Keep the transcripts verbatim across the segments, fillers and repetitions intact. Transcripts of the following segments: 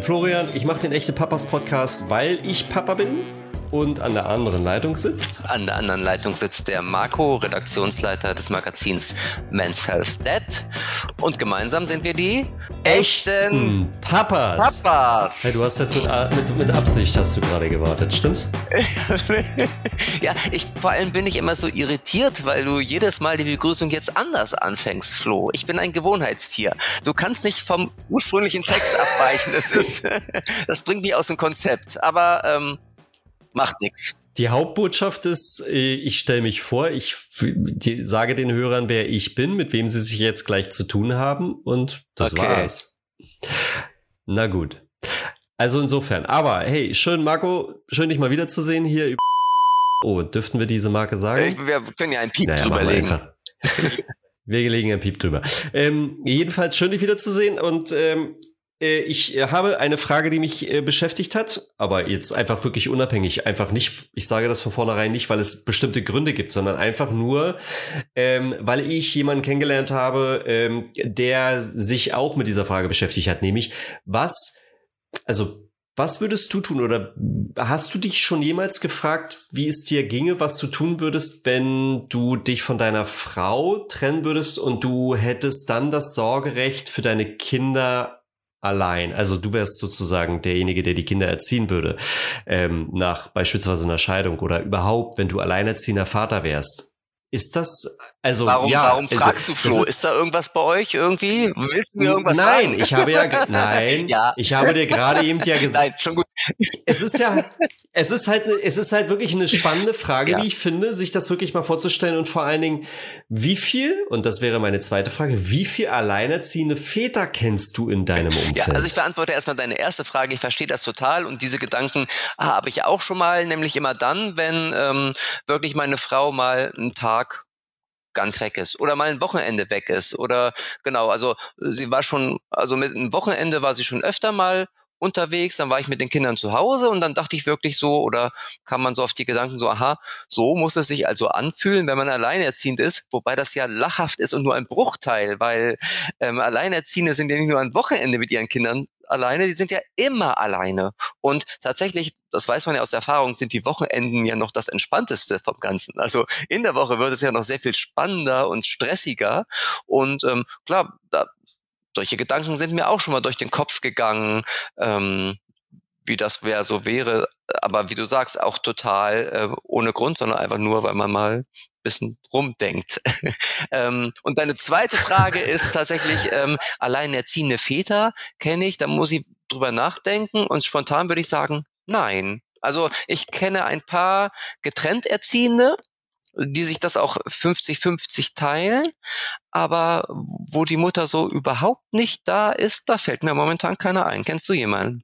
Florian, ich mache den Echte Papas Podcast, weil ich Papa bin und an der anderen Leitung sitzt. An der anderen Leitung sitzt der Marco, Redaktionsleiter des Magazins Men's Health Dad. Und gemeinsam sind wir die echten Papas. Papas. Hey, du hast jetzt mit, mit, mit Absicht hast du gerade gewartet, stimmt's? Ja, ich, vor allem bin ich immer so irritiert, weil du jedes Mal die Begrüßung jetzt anders anfängst, Flo. Ich bin ein Gewohnheitstier. Du kannst nicht vom ursprünglichen Text abweichen. Das ist, das bringt mich aus dem Konzept. Aber ähm, macht nichts. Die Hauptbotschaft ist, ich stelle mich vor, ich die, sage den Hörern, wer ich bin, mit wem sie sich jetzt gleich zu tun haben und das okay. war's. Na gut. Also insofern, aber hey, schön Marco, schön dich mal wiederzusehen hier. Oh, dürften wir diese Marke sagen? Ich, wir können ja einen Piep naja, drüber legen. Wir legen einen Piep drüber. Ähm, jedenfalls schön dich wiederzusehen und ähm, ich habe eine Frage, die mich beschäftigt hat, aber jetzt einfach wirklich unabhängig, einfach nicht, ich sage das von vornherein nicht, weil es bestimmte Gründe gibt, sondern einfach nur, ähm, weil ich jemanden kennengelernt habe, ähm, der sich auch mit dieser Frage beschäftigt hat, nämlich was, also was würdest du tun oder hast du dich schon jemals gefragt, wie es dir ginge, was du tun würdest, wenn du dich von deiner Frau trennen würdest und du hättest dann das Sorgerecht für deine Kinder allein, also du wärst sozusagen derjenige, der die Kinder erziehen würde, ähm, nach beispielsweise einer Scheidung oder überhaupt, wenn du alleinerziehender Vater wärst. Ist das, also warum, ja. Warum fragst also, du, Flo? Ist, ist da irgendwas bei euch irgendwie? Willst du mir irgendwas nein, sagen? Nein, ich habe ja, nein, ja. ich habe dir gerade eben ja gesagt. Nein, schon gut. Es ist ja, es ist halt, es ist halt wirklich eine spannende Frage, ja. wie ich finde, sich das wirklich mal vorzustellen und vor allen Dingen, wie viel, und das wäre meine zweite Frage, wie viel alleinerziehende Väter kennst du in deinem Umfeld? Ja, also ich beantworte erstmal deine erste Frage. Ich verstehe das total und diese Gedanken ah, habe ich auch schon mal, nämlich immer dann, wenn ähm, wirklich meine Frau mal einen Tag ganz weg ist oder mal ein Wochenende weg ist oder genau, also sie war schon, also mit einem Wochenende war sie schon öfter mal unterwegs, dann war ich mit den Kindern zu Hause und dann dachte ich wirklich so oder kam man so auf die Gedanken so, aha, so muss es sich also anfühlen, wenn man alleinerziehend ist, wobei das ja lachhaft ist und nur ein Bruchteil, weil ähm, Alleinerziehende sind ja nicht nur ein Wochenende mit ihren Kindern alleine, die sind ja immer alleine und tatsächlich, das weiß man ja aus Erfahrung, sind die Wochenenden ja noch das Entspannteste vom Ganzen. Also in der Woche wird es ja noch sehr viel spannender und stressiger und ähm, klar, da solche Gedanken sind mir auch schon mal durch den Kopf gegangen, ähm, wie das wär, so wäre. Aber wie du sagst, auch total äh, ohne Grund, sondern einfach nur, weil man mal ein bisschen rumdenkt. ähm, und deine zweite Frage ist tatsächlich, ähm, alleinerziehende Väter kenne ich, da muss ich drüber nachdenken und spontan würde ich sagen, nein. Also ich kenne ein paar getrennt Erziehende, die sich das auch fünfzig fünfzig teilen, aber wo die Mutter so überhaupt nicht da ist, da fällt mir momentan keiner ein. Kennst du jemanden?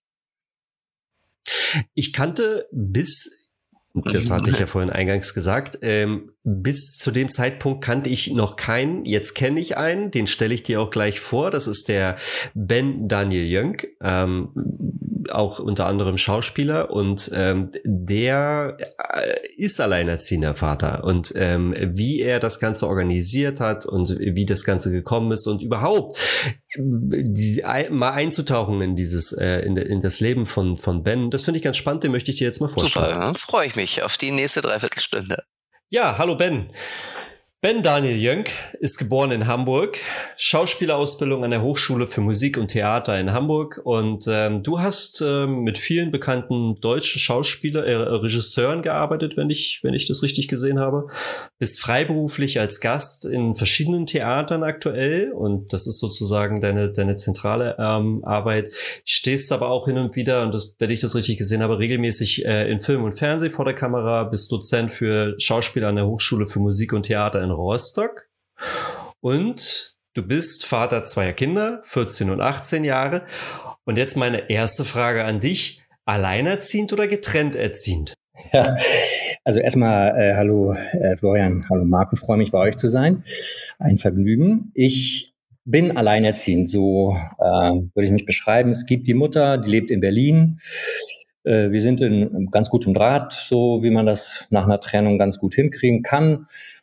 Ich kannte bis, das hatte ich ja vorhin eingangs gesagt, ähm, bis zu dem Zeitpunkt kannte ich noch keinen. Jetzt kenne ich einen, den stelle ich dir auch gleich vor. Das ist der Ben Daniel Jönk, ähm, auch unter anderem Schauspieler und ähm, der äh, ist alleinerziehender Vater und ähm, wie er das Ganze organisiert hat und wie das Ganze gekommen ist und überhaupt die, mal einzutauchen in dieses äh, in, in das Leben von von Ben, das finde ich ganz spannend, den möchte ich dir jetzt mal vorstellen. Super, dann freue ich mich auf die nächste Dreiviertelstunde. Ja, hallo Ben. Ben Daniel Jönk ist geboren in Hamburg, Schauspielausbildung an der Hochschule für Musik und Theater in Hamburg und ähm, du hast ähm, mit vielen bekannten deutschen Schauspieler, äh, Regisseuren gearbeitet, wenn ich wenn ich das richtig gesehen habe. Bist freiberuflich als Gast in verschiedenen Theatern aktuell und das ist sozusagen deine deine zentrale ähm, Arbeit. Stehst aber auch hin und wieder und das, wenn ich das richtig gesehen habe, regelmäßig äh, in Film und Fernsehen vor der Kamera. Bist Dozent für Schauspieler an der Hochschule für Musik und Theater in Rostock und du bist Vater zweier Kinder, vierzehn und achtzehn Jahre. Und jetzt meine erste Frage an dich, alleinerziehend oder getrennt erziehend? Ja, also erstmal äh, hallo äh, Florian, hallo Marco, freue mich bei euch zu sein. Ein Vergnügen. Ich bin alleinerziehend, so äh, würde ich mich beschreiben. Es gibt die Mutter, die lebt in Berlin. Äh, wir sind in ganz gutem Draht, so wie man das nach einer Trennung ganz gut hinkriegen kann.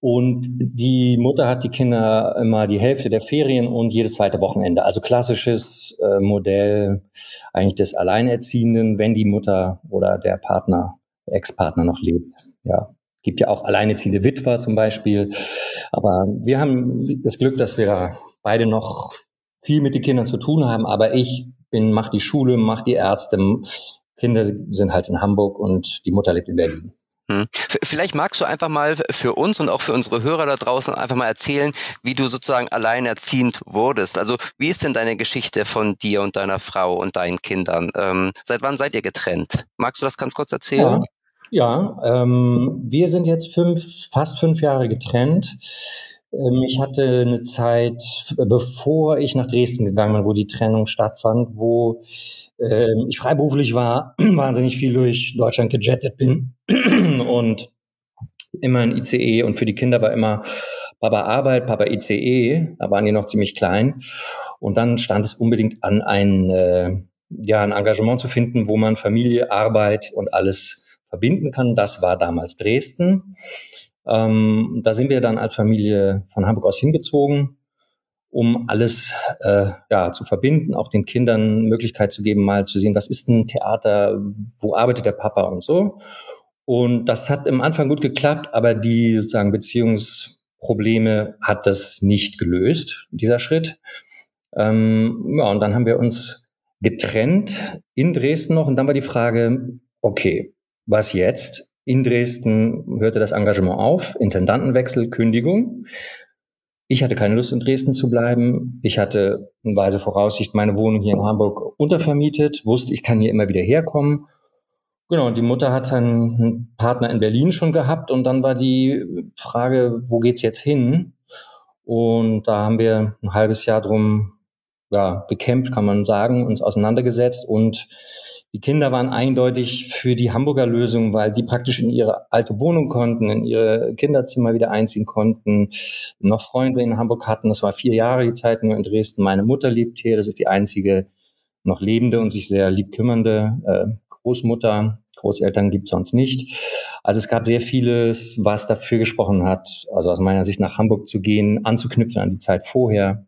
Und die Mutter hat die Kinder immer die Hälfte der Ferien und jedes zweite Wochenende. Also klassisches äh, Modell eigentlich des Alleinerziehenden, wenn die Mutter oder der Partner, der Ex-Partner noch lebt. Ja, gibt ja auch alleinerziehende Witwer zum Beispiel. Aber wir haben das Glück, dass wir beide noch viel mit den Kindern zu tun haben. Aber ich bin, mach die Schule, mach die Ärzte. Kinder sind halt in Hamburg und die Mutter lebt in Berlin. Hm. Vielleicht magst du einfach mal für uns und auch für unsere Hörer da draußen einfach mal erzählen, wie du sozusagen alleinerziehend wurdest. Also wie ist denn deine Geschichte von dir und deiner Frau und deinen Kindern? Ähm, seit wann seid ihr getrennt? Magst du das ganz kurz erzählen? Ja, ja ähm, wir sind jetzt fünf, fast fünf Jahre getrennt. Ähm, ich hatte eine Zeit, bevor ich nach Dresden gegangen bin, wo die Trennung stattfand, wo ähm, ich freiberuflich war, wahnsinnig viel durch Deutschland gejettet bin und immer ein I C E und für die Kinder war immer Papa Arbeit, Papa I C E, da waren die noch ziemlich klein und dann stand es unbedingt an, ein, äh, ja, ein Engagement zu finden, wo man Familie, Arbeit und alles verbinden kann. Das war damals Dresden. Ähm, da sind wir dann als Familie von Hamburg aus hingezogen, um alles äh, ja, zu verbinden, auch den Kindern Möglichkeit zu geben, mal zu sehen, was ist ein Theater, wo arbeitet der Papa und so. Und das hat am Anfang gut geklappt, aber die sozusagen Beziehungsprobleme hat das nicht gelöst, dieser Schritt. Ähm, ja, und dann haben wir uns getrennt in Dresden noch. Und dann war die Frage, okay, was jetzt? In Dresden hörte das Engagement auf, Intendantenwechsel, Kündigung. Ich hatte keine Lust, in Dresden zu bleiben. Ich hatte in weise Voraussicht meine Wohnung hier in Hamburg untervermietet, wusste, ich kann hier immer wieder herkommen. Genau, und die Mutter hat einen Partner in Berlin schon gehabt und dann war die Frage, wo geht's jetzt hin? Und da haben wir ein halbes Jahr drum ja, gekämpft, kann man sagen, uns auseinandergesetzt und die Kinder waren eindeutig für die Hamburger Lösung, weil die praktisch in ihre alte Wohnung konnten, in ihre Kinderzimmer wieder einziehen konnten, noch Freunde in Hamburg hatten. Das war vier Jahre die Zeit nur in Dresden. Meine Mutter lebt hier, das ist die einzige noch lebende und sich sehr lieb kümmernde äh, Großmutter. Großeltern gibt es sonst nicht. Also es gab sehr vieles, was dafür gesprochen hat, also aus meiner Sicht nach Hamburg zu gehen, anzuknüpfen an die Zeit vorher.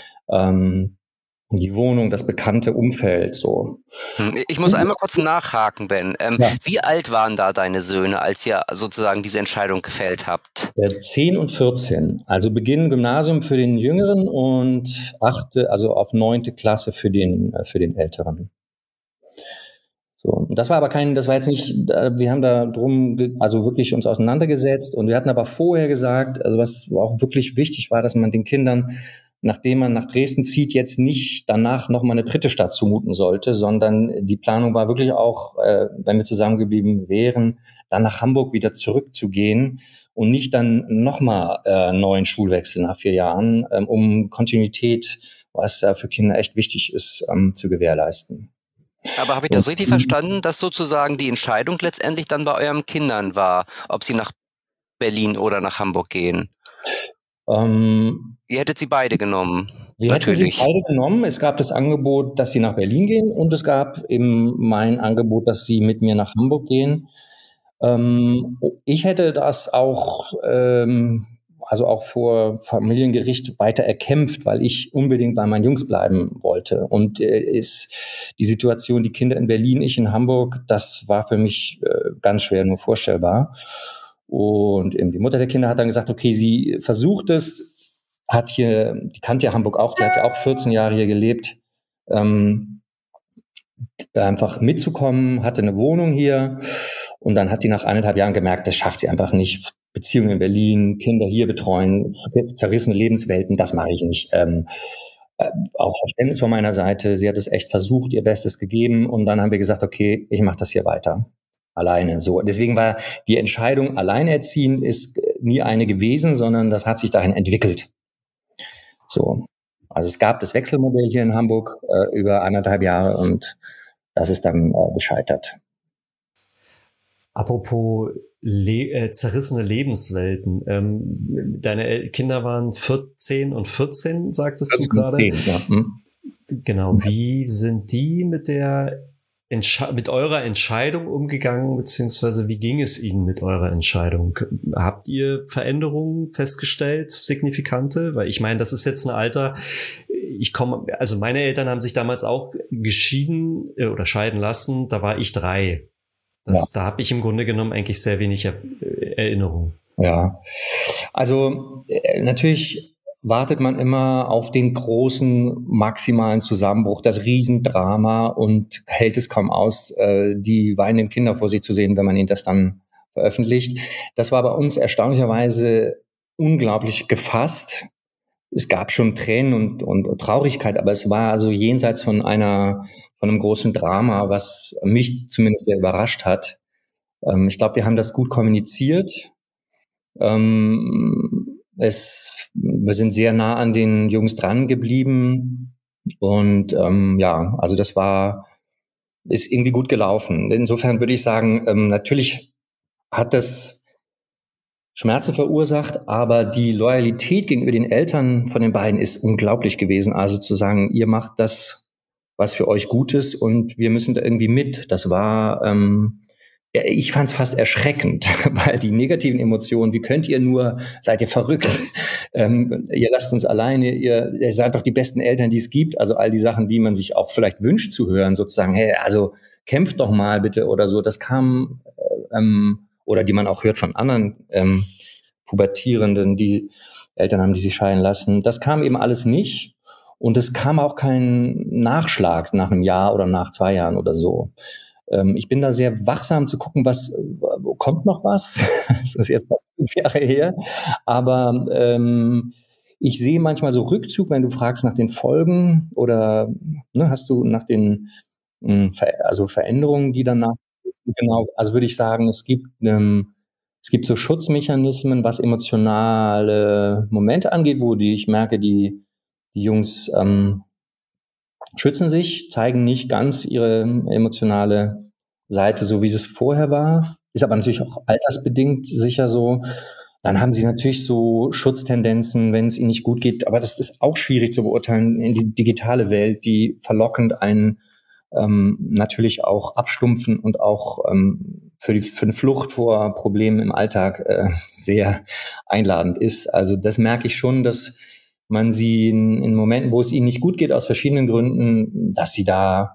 Ähm, die Wohnung, das bekannte Umfeld, so. Ich muss einmal kurz nachhaken, Ben. Ähm, ja. Wie alt waren da deine Söhne, als ihr sozusagen diese Entscheidung gefällt habt? zehn und vierzehn. Also Beginn Gymnasium für den Jüngeren und achte, also auf neunte Klasse für den, für den Älteren. So. Und das war aber kein, das war jetzt nicht, wir haben da drum, also wirklich uns auseinandergesetzt und wir hatten aber vorher gesagt, also was auch wirklich wichtig war, dass man den Kindern, nachdem man nach Dresden zieht, jetzt nicht danach nochmal eine dritte Stadt zumuten sollte, sondern die Planung war wirklich auch, äh, wenn wir zusammengeblieben wären, dann nach Hamburg wieder zurückzugehen und nicht dann nochmal äh, neuen Schulwechsel nach vier Jahren, ähm, um Kontinuität, was äh, für Kinder echt wichtig ist, ähm, zu gewährleisten. Aber habe ich das richtig verstanden, dass sozusagen die Entscheidung letztendlich dann bei euren Kindern war, ob sie nach Berlin oder nach Hamburg gehen? Ähm, Ihr hättet sie beide genommen. Wir Natürlich. hätten sie beide genommen. Es gab das Angebot, dass sie nach Berlin gehen und es gab eben mein Angebot, dass sie mit mir nach Hamburg gehen. Ähm, ich hätte das auch, ähm, also auch vor Familiengericht weiter erkämpft, weil ich unbedingt bei meinen Jungs bleiben wollte. Und äh, ist die Situation, die Kinder in Berlin, ich in Hamburg, das war für mich äh, ganz schwer nur vorstellbar. Und eben die Mutter der Kinder hat dann gesagt, okay, sie versucht es, hat hier, die kannte ja Hamburg auch, die hat ja auch vierzehn Jahre hier gelebt, ähm, einfach mitzukommen, hatte eine Wohnung hier und dann hat die nach eineinhalb Jahren gemerkt, das schafft sie einfach nicht. Beziehungen in Berlin, Kinder hier betreuen, zerrissene Lebenswelten, das mache ich nicht. Ähm, äh, auch Verständnis von meiner Seite, sie hat es echt versucht, ihr Bestes gegeben und dann haben wir gesagt, okay, ich mache das hier weiter. Alleine, so. Deswegen war die Entscheidung, alleinerziehend ist nie eine gewesen, sondern das hat sich dahin entwickelt. So. Also es gab das Wechselmodell hier in Hamburg äh, über anderthalb Jahre und das ist dann äh, gescheitert. Apropos le- äh, zerrissene Lebenswelten. Ähm, deine Kinder waren vierzehn und vierzehn, sagtest du gerade? Ja. Hm. Genau. Wie sind die mit der mit eurer Entscheidung umgegangen, beziehungsweise wie ging es Ihnen mit eurer Entscheidung? Habt ihr Veränderungen festgestellt, signifikante? Weil ich meine, das ist jetzt ein Alter, ich komme, also meine Eltern haben sich damals auch geschieden äh, oder scheiden lassen, da war ich drei. Das, ja. Da habe ich im Grunde genommen eigentlich sehr wenig er- Erinnerung. Ja, also äh, natürlich wartet man immer auf den großen, maximalen Zusammenbruch, das Riesendrama und hält es kaum aus, äh, die weinenden Kinder vor sich zu sehen, wenn man ihnen das dann veröffentlicht. Das war bei uns erstaunlicherweise unglaublich gefasst. Es gab schon Tränen und, und, und Traurigkeit, aber es war also jenseits von einer, von einem großen Drama, was mich zumindest sehr überrascht hat. Ähm, ich glaube, wir haben das gut kommuniziert. Ähm, es, wir sind sehr nah an den Jungs dran geblieben und ähm, ja, also das war, ist irgendwie gut gelaufen. Insofern würde ich sagen, ähm, natürlich hat das Schmerzen verursacht, aber die Loyalität gegenüber den Eltern von den beiden ist unglaublich gewesen. Also zu sagen, ihr macht das, was für euch gut ist und wir müssen da irgendwie mit. Das war ähm, ja, ich fand es fast erschreckend, weil die negativen Emotionen, wie könnt ihr nur, seid ihr verrückt, ähm, ihr lasst uns alleine, ihr, ihr seid doch die besten Eltern, die es gibt, also all die Sachen, die man sich auch vielleicht wünscht zu hören, sozusagen, hey, also kämpft doch mal bitte oder so, das kam, äh, ähm, oder die man auch hört von anderen ähm, Pubertierenden, die Eltern haben, die sich scheiden lassen, das kam eben alles nicht und es kam auch kein Nachschlag nach einem Jahr oder nach zwei Jahren oder so. Ich bin da sehr wachsam zu gucken, was kommt noch was. Das ist jetzt fast fünf Jahre her. Aber ähm, ich sehe manchmal so Rückzug, wenn du fragst nach den Folgen oder ne, hast du nach den mh, also Veränderungen, die danach genau. Also würde ich sagen, es gibt ähm, es gibt so Schutzmechanismen, was emotionale Momente angeht, wo die ich merke, die die Jungs ähm, schützen sich, zeigen nicht ganz ihre emotionale Seite, so wie es vorher war. Ist aber natürlich auch altersbedingt sicher so. Dann haben sie natürlich so Schutztendenzen, wenn es ihnen nicht gut geht. Aber das ist auch schwierig zu beurteilen in die digitale Welt, die verlockend einen ähm, natürlich auch abstumpfen und auch ähm, für, die, für eine Flucht vor Problemen im Alltag äh, sehr einladend ist. Also das merke ich schon, dass man sie in, in Momenten, wo es ihnen nicht gut geht, aus verschiedenen Gründen, dass sie da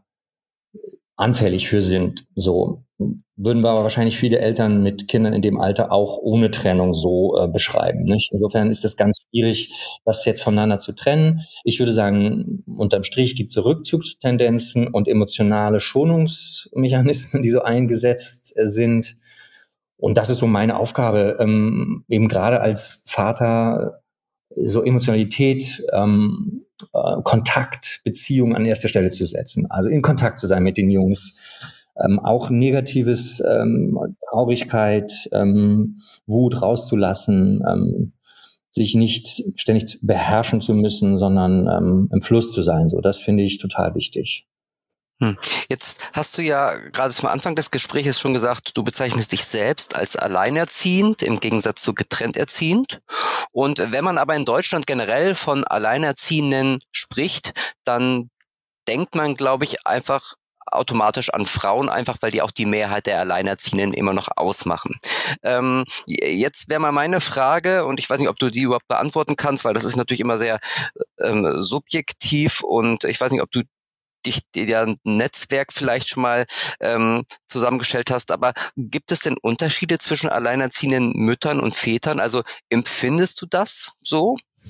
anfällig für sind. So würden wir aber wahrscheinlich viele Eltern mit Kindern in dem Alter auch ohne Trennung so äh, beschreiben. Nicht? Insofern ist es ganz schwierig, das jetzt voneinander zu trennen. Ich würde sagen, unterm Strich gibt es Rückzugstendenzen und emotionale Schonungsmechanismen, die so eingesetzt äh, sind. Und das ist so meine Aufgabe, ähm, eben gerade als Vater so Emotionalität, ähm, äh, Kontakt, Beziehung an erster Stelle zu setzen. Also in Kontakt zu sein mit den Jungs. Ähm, auch negatives, ähm, Traurigkeit, ähm, Wut rauszulassen, ähm, sich nicht ständig beherrschen zu müssen, sondern ähm, im Fluss zu sein. So, das finde ich total wichtig. Hm. Jetzt hast du ja gerade zum Anfang des Gesprächs schon gesagt, du bezeichnest dich selbst als alleinerziehend im Gegensatz zu getrennt erziehend. Und wenn man aber in Deutschland generell von Alleinerziehenden spricht, dann denkt man, glaube ich, einfach automatisch an Frauen, einfach weil die auch die Mehrheit der Alleinerziehenden immer noch ausmachen. Ähm, jetzt wäre mal meine Frage, und ich weiß nicht, ob du die überhaupt beantworten kannst, weil das ist natürlich immer sehr ähm, subjektiv und ich weiß nicht, ob du dich dir ein Netzwerk vielleicht schon mal ähm, zusammengestellt hast, aber gibt es denn Unterschiede zwischen alleinerziehenden Müttern und Vätern? Also empfindest du das so?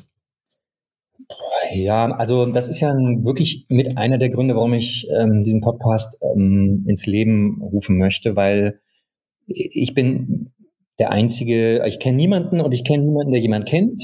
Ja, also das ist ja wirklich mit einer der Gründe, warum ich ähm, diesen Podcast ähm, ins Leben rufen möchte, weil ich bin der Einzige, ich kenne niemanden und ich kenne niemanden, der jemand kennt.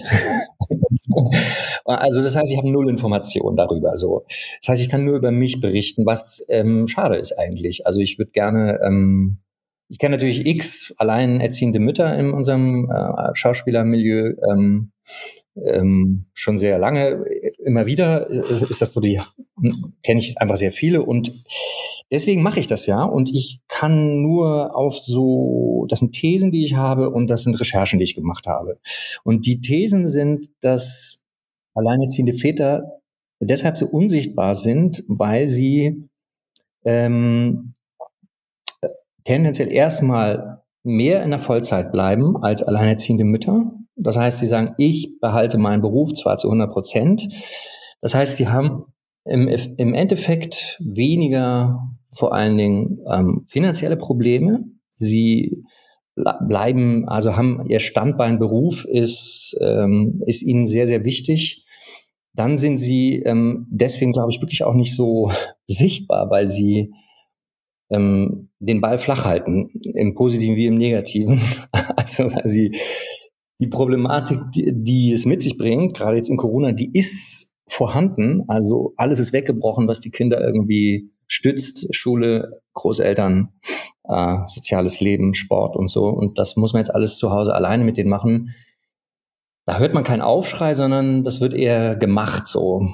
Also das heißt, ich habe null Informationen darüber. So, das heißt, ich kann nur über mich berichten, was ähm, schade ist eigentlich. Also ich würde gerne, ähm, ich kenne natürlich x alleinerziehende Mütter in unserem äh, Schauspielermilieu ähm, ähm, schon sehr lange. Immer wieder ist, ist das so, die kenne ich einfach sehr viele und deswegen mache ich das ja und ich kann nur auf so, das sind Thesen, die ich habe und das sind Recherchen, die ich gemacht habe. Und die Thesen sind, dass alleinerziehende Väter deshalb so unsichtbar sind, weil sie ähm, tendenziell erstmal mehr in der Vollzeit bleiben als alleinerziehende Mütter. Das heißt, sie sagen, ich behalte meinen Beruf zwar zu hundert Prozent. Das heißt, sie haben im, im Endeffekt weniger vor allen Dingen ähm, finanzielle Probleme. Sie bleiben, also haben ihr Standbein Beruf ist, ähm, ist ihnen sehr, sehr wichtig. Dann sind sie ähm, deswegen, glaube ich, wirklich auch nicht so sichtbar, weil sie ähm, den Ball flach halten, im Positiven wie im Negativen. Also weil sie die Problematik, die, die es mit sich bringt, gerade jetzt in Corona, die ist vorhanden. Also alles ist weggebrochen, was die Kinder irgendwie stützt. Schule, Großeltern, äh, soziales Leben, Sport und so. Und das muss man jetzt alles zu Hause alleine mit denen machen. Da hört man keinen Aufschrei, sondern das wird eher gemacht so.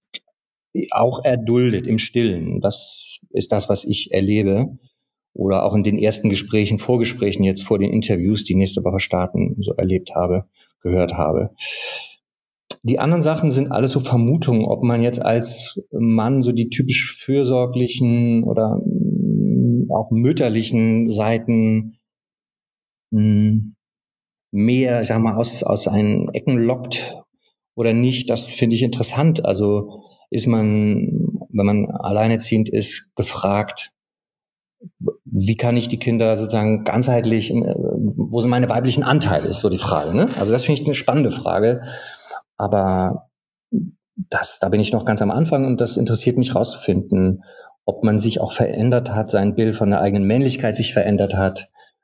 Auch erduldet im Stillen. Das ist das, was ich erlebe. Oder auch in den ersten Gesprächen, Vorgesprächen jetzt vor den Interviews, die nächste Woche starten, so erlebt habe, gehört habe. Die anderen Sachen sind alles so Vermutungen, ob man jetzt als Mann so die typisch fürsorglichen oder auch mütterlichen Seiten mh, mehr, sag mal, aus, aus seinen Ecken lockt oder nicht. Das finde ich interessant. Also ist man, wenn man alleinerziehend ist, gefragt, wie kann ich die Kinder sozusagen ganzheitlich, wo sind meine weiblichen Anteile, ist so die Frage. Ne? Also das finde ich eine spannende Frage. Aber das, da bin ich noch ganz am Anfang und das interessiert mich rauszufinden, ob man sich auch verändert hat, sein Bild von der eigenen Männlichkeit sich verändert hat.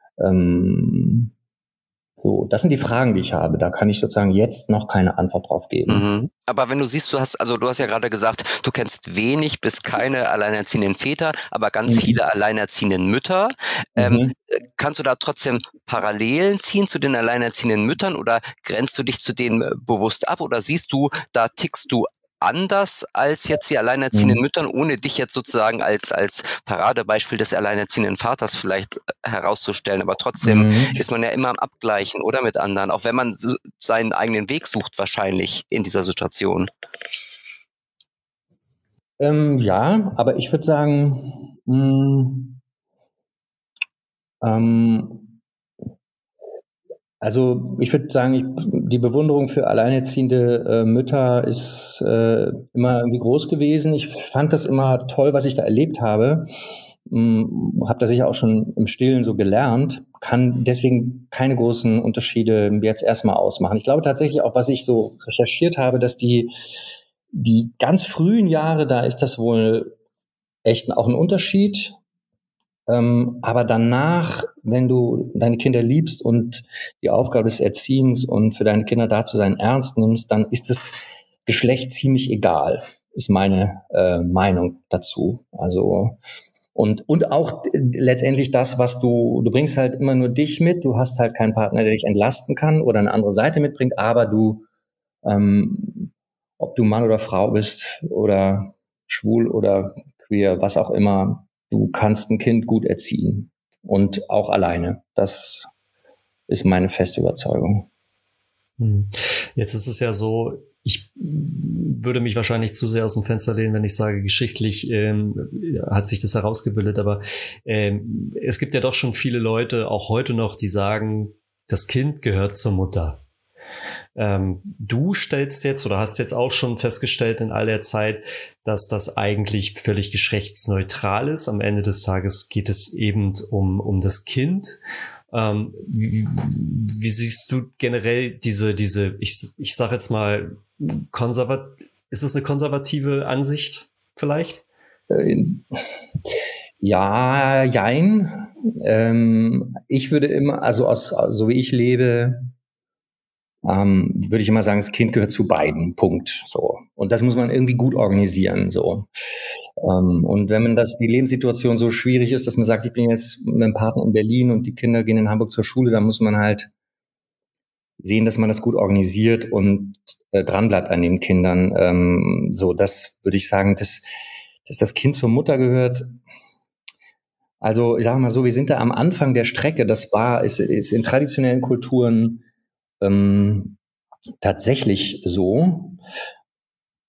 Ähm, so, das sind die Fragen, die ich habe. Da kann ich sozusagen jetzt noch keine Antwort drauf geben. Mhm. Aber wenn du siehst, du hast, also du hast ja gerade gesagt, du kennst wenig bis keine alleinerziehenden Väter, aber ganz mhm. viele alleinerziehenden Mütter. Ähm, mhm. Kannst du da trotzdem Parallelen ziehen zu den alleinerziehenden Müttern oder grenzt du dich zu denen bewusst ab oder siehst du, da tickst du anders als jetzt die alleinerziehenden mhm. Müttern, ohne dich jetzt sozusagen als als Paradebeispiel des alleinerziehenden Vaters vielleicht herauszustellen, aber trotzdem mhm. ist man ja immer am Abgleichen, oder, mit anderen, auch wenn man so seinen eigenen Weg sucht wahrscheinlich in dieser Situation. Ähm, ja, aber ich würde sagen, mh, ähm, also ich würde sagen, ich, die Bewunderung für alleinerziehende äh, Mütter ist äh, immer irgendwie groß gewesen. Ich fand das immer toll, was ich da erlebt habe. Hm, habe das sicher auch schon im Stillen so gelernt, kann deswegen keine großen Unterschiede jetzt erstmal ausmachen. Ich glaube tatsächlich auch, was ich so recherchiert habe, dass die, die ganz frühen Jahre, da ist das wohl echt auch ein Unterschied. Ähm, aber danach, wenn du deine Kinder liebst und die Aufgabe des Erziehens und für deine Kinder da zu sein ernst nimmst, dann ist das Geschlecht ziemlich egal, ist meine äh, Meinung dazu. Also und und auch letztendlich das, was du, du bringst halt immer nur dich mit, du hast halt keinen Partner, der dich entlasten kann oder eine andere Seite mitbringt, aber du, ähm, ob du Mann oder Frau bist oder schwul oder queer, was auch immer, du kannst ein Kind gut erziehen und auch alleine. Das ist meine feste Überzeugung. Jetzt ist es ja so, ich würde mich wahrscheinlich zu sehr aus dem Fenster lehnen, wenn ich sage, geschichtlich ähm, hat sich das herausgebildet, aber ähm, es gibt ja doch schon viele Leute, auch heute noch, die sagen, das Kind gehört zur Mutter. Ähm, du stellst jetzt oder hast jetzt auch schon festgestellt in all der Zeit, dass das eigentlich völlig geschlechtsneutral ist. Am Ende des Tages geht es eben um, um das Kind. Ähm, wie, wie siehst du generell diese, diese, ich, ich sag jetzt mal, konservat, ist es eine konservative Ansicht vielleicht? Ja, jein. Ähm, ich würde immer, also aus, so wie ich lebe, ähm, würde ich immer sagen, das Kind gehört zu beiden. Punkt. So. Und das muss man irgendwie gut organisieren. So. Ähm, und wenn man das, die Lebenssituation so schwierig ist, dass man sagt, ich bin jetzt mit einem Partner in Berlin und die Kinder gehen in Hamburg zur Schule, dann muss man halt sehen, dass man das gut organisiert und äh, dran bleibt an den Kindern. Ähm, so, das würde ich sagen, dass, dass das Kind zur Mutter gehört. Also ich sage mal so, wir sind da am Anfang der Strecke. Das war, ist, ist in traditionellen Kulturen ähm, tatsächlich so.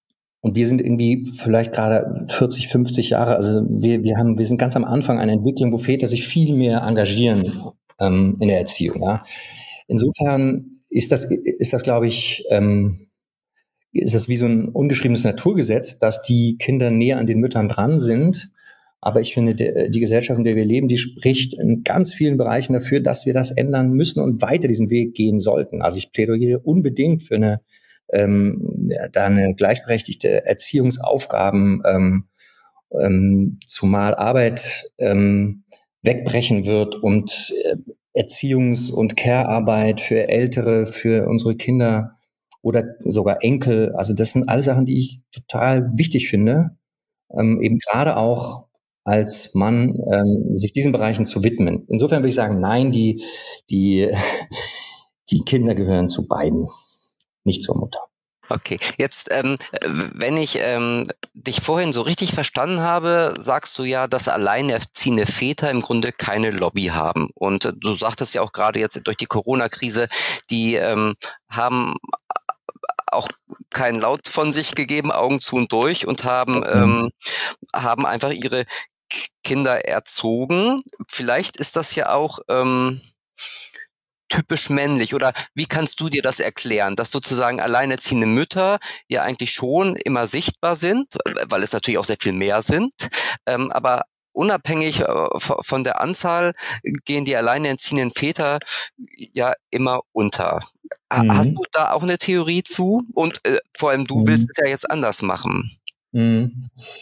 und wir sind irgendwie vielleicht gerade vierzig, fünfzig Jahre, also wir, wir haben, wir sind ganz am Anfang einer Entwicklung, wo Väter sich viel mehr engagieren ähm, in der Erziehung. Ja. Insofern ist das, ist das, glaube ich, ähm, ist das wie so ein ungeschriebenes Naturgesetz, dass die Kinder näher an den Müttern dran sind. Aber ich finde, der, die Gesellschaft, in der wir leben, die spricht in ganz vielen Bereichen dafür, dass wir das ändern müssen und weiter diesen Weg gehen sollten. Also ich plädiere unbedingt für eine, ähm, da eine gleichberechtigte Erziehungsaufgaben, ähm, ähm, zumal Arbeit ähm, wegbrechen wird und äh, Erziehungs- und Care-Arbeit für Ältere, für unsere Kinder oder sogar Enkel. Also das sind alle Sachen, die ich total wichtig finde, ähm, eben gerade auch als Mann ähm, sich diesen Bereichen zu widmen. Insofern würde ich sagen, nein, die, die, die Kinder gehören zu beiden, nicht zur Mutter. Okay, jetzt, ähm, wenn ich ähm, dich vorhin so richtig verstanden habe, sagst du ja, dass alleinerziehende Väter im Grunde keine Lobby haben. Und äh, du sagtest ja auch gerade jetzt durch die Corona-Krise, die ähm, haben auch keinen Laut von sich gegeben, Augen zu und durch, und haben, okay. ähm, haben einfach ihre Kinder erzogen. Vielleicht ist das ja auch ähm, typisch männlich, oder wie kannst du dir das erklären, dass sozusagen alleinerziehende Mütter ja eigentlich schon immer sichtbar sind, weil es natürlich auch sehr viel mehr sind, ähm, aber unabhängig äh, von der Anzahl gehen die alleinerziehenden Väter ja immer unter. Mhm. Hast du da auch eine Theorie zu? Und äh, vor allem du mhm. willst es ja jetzt anders machen. Mhm.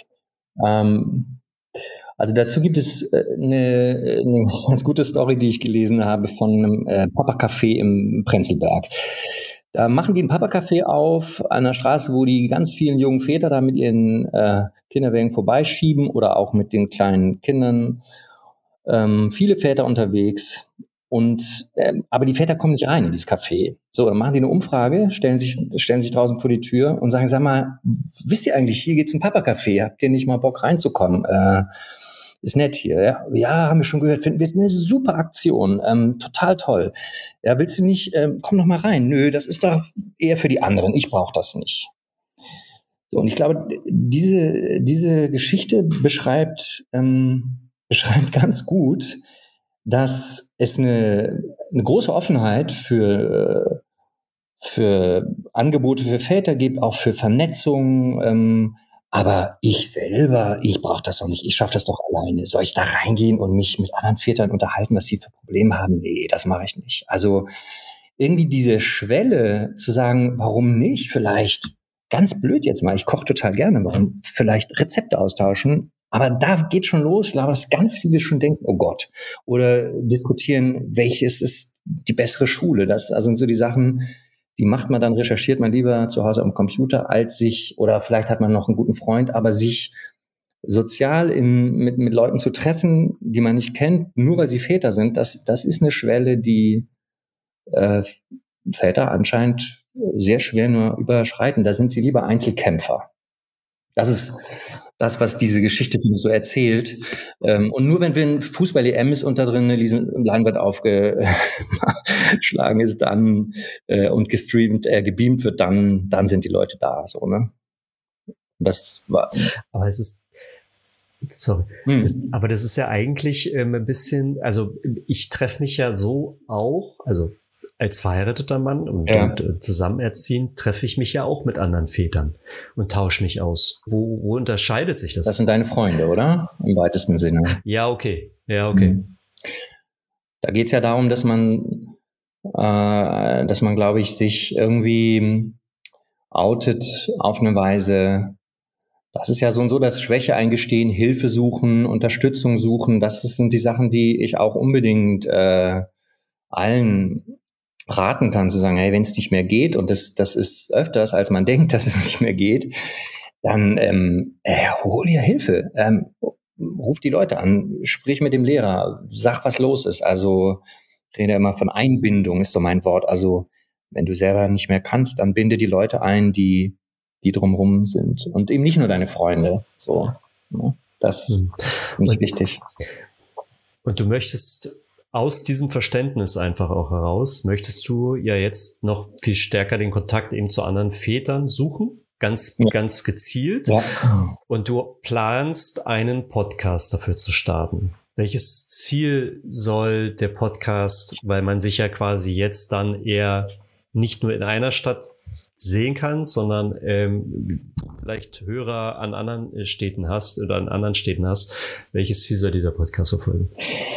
Ähm. Also dazu gibt es eine, eine ganz gute Story, die ich gelesen habe von einem äh, Papa-Café im Prenzlberg. Da machen die ein Papa-Café auf an der Straße, wo die ganz vielen jungen Väter da mit ihren äh, Kinderwägen vorbeischieben oder auch mit den kleinen Kindern. Ähm, viele Väter unterwegs. Und ähm, aber die Väter kommen nicht rein in dieses Café. So, dann machen die eine Umfrage, stellen sich, stellen sich draußen vor die Tür und sagen, sag mal, wisst ihr eigentlich, hier geht's ein Papa-Café, habt ihr nicht mal Bock reinzukommen? Äh, ist nett hier, ja? Ja, haben wir schon gehört, finden wir eine super Aktion, ähm, total toll. Ja, willst du nicht, ähm, komm doch mal rein. Nö, das ist doch eher für die anderen, ich brauche das nicht. So, und ich glaube, diese, diese Geschichte beschreibt, ähm, beschreibt ganz gut, dass es eine, eine große Offenheit für, für Angebote für Väter gibt, auch für Vernetzung. Ähm, aber ich selber, ich brauche das doch nicht. Ich schaffe das doch alleine. Soll ich da reingehen und mich mit anderen Vätern unterhalten, was sie für Probleme haben? Nee, das mache ich nicht. Also irgendwie diese Schwelle zu sagen, warum nicht? Vielleicht, ganz blöd jetzt mal, ich koche total gerne, warum vielleicht Rezepte austauschen? Aber da geht schon los, glaube ich, dass ganz viele schon denken, oh Gott. Oder diskutieren, welches ist die bessere Schule. Das also sind so die Sachen, die macht man dann, recherchiert man lieber zu Hause am Computer, als sich, oder vielleicht hat man noch einen guten Freund, aber sich sozial in, mit, mit Leuten zu treffen, die man nicht kennt, nur weil sie Väter sind, das, das ist eine Schwelle, die äh, Väter anscheinend sehr schwer nur überschreiten. Da sind sie lieber Einzelkämpfer. Das ist das, was diese Geschichte so erzählt. Ähm, und nur wenn wir ein Fußball-E M ist und da drin eine Leinwand aufgeschlagen ist, dann äh, und gestreamt, äh, gebeamt wird, dann, dann sind die Leute da. So, ne? Das war. Aber es ist Sorry. Hm. Das, aber das ist ja eigentlich ähm, ein bisschen, also ich treffe mich ja so auch, also als verheirateter Mann und, ja. und äh, zusammen erziehen, treffe ich mich ja auch mit anderen Vätern und tausche mich aus. Wo, wo unterscheidet sich das? Das sind deine Freunde, oder? Im weitesten Sinne. Ja, okay. Ja, okay. Hm. Da geht's ja darum, dass man, äh, dass man, glaube ich, sich irgendwie outet auf eine Weise. Das ist ja so und so, das Schwäche eingestehen, Hilfe suchen, Unterstützung suchen. Das sind die Sachen, die ich auch unbedingt äh, allen raten kann, zu sagen, hey, wenn es nicht mehr geht, und das, das ist öfters, als man denkt, dass es nicht mehr geht, dann ähm, äh, hol dir Hilfe. Ähm, ruf die Leute an, sprich mit dem Lehrer, sag, was los ist. Also ich rede immer von Einbindung, ist doch mein Wort. Also wenn du selber nicht mehr kannst, dann binde die Leute ein, die die drumherum sind. Und eben nicht nur deine Freunde. So, ne? Das ist mhm. nicht wichtig. Und du möchtest aus diesem Verständnis einfach auch heraus, möchtest du ja jetzt noch viel stärker den Kontakt eben zu anderen Vätern suchen? ganz, Ja. ganz gezielt. Ja. Und du planst, einen Podcast dafür zu starten. Welches Ziel soll der Podcast, weil man sich ja quasi jetzt dann eher nicht nur in einer Stadt sehen kann, sondern ähm, vielleicht Hörer an anderen Städten hast oder an anderen Städten hast. Welches Ziel soll dieser Podcast verfolgen?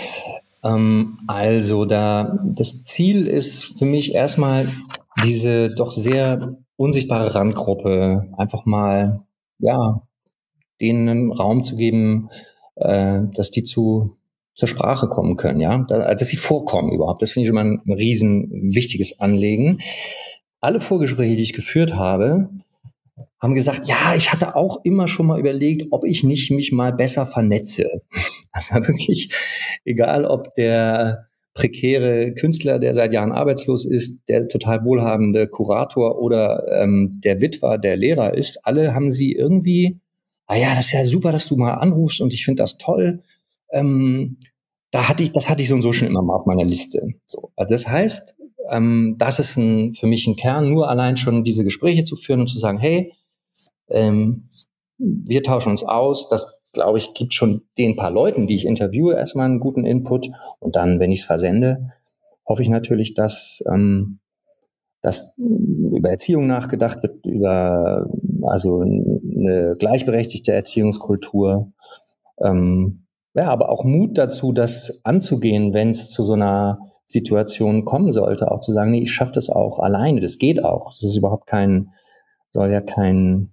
Ähm, also da das Ziel ist für mich erstmal diese doch sehr unsichtbare Randgruppe einfach mal, ja, denen einen Raum zu geben, äh, dass die zu zur Sprache kommen können, ja, da, dass sie vorkommen überhaupt. Das finde ich immer ein, ein riesen wichtiges Anliegen. Alle Vorgespräche, die ich geführt habe, haben gesagt, ja, ich hatte auch immer schon mal überlegt, ob ich nicht mich mal besser vernetze. Also wirklich, egal ob der prekäre Künstler, der seit Jahren arbeitslos ist, der total wohlhabende Kurator oder ähm, der Witwer, der Lehrer ist, alle haben sie irgendwie, ah ja, das ist ja super, dass du mal anrufst und ich finde das toll. Ähm, da hatte ich, das hatte ich so und so schon immer mal auf meiner Liste. So, also das heißt, ähm, das ist ein, für mich ein Kern, nur allein schon diese Gespräche zu führen und zu sagen, hey, ähm, wir tauschen uns aus. Das, glaube ich, gibt schon den paar Leuten, die ich interviewe, erstmal einen guten Input. Und dann, wenn ich es versende, hoffe ich natürlich, dass, ähm, dass über Erziehung nachgedacht wird, über also eine gleichberechtigte Erziehungskultur. Ähm, ja, aber auch Mut dazu, das anzugehen, wenn es zu so einer Situation kommen sollte, auch zu sagen, nee, ich schaffe das auch alleine, das geht auch. Das ist überhaupt kein, soll ja kein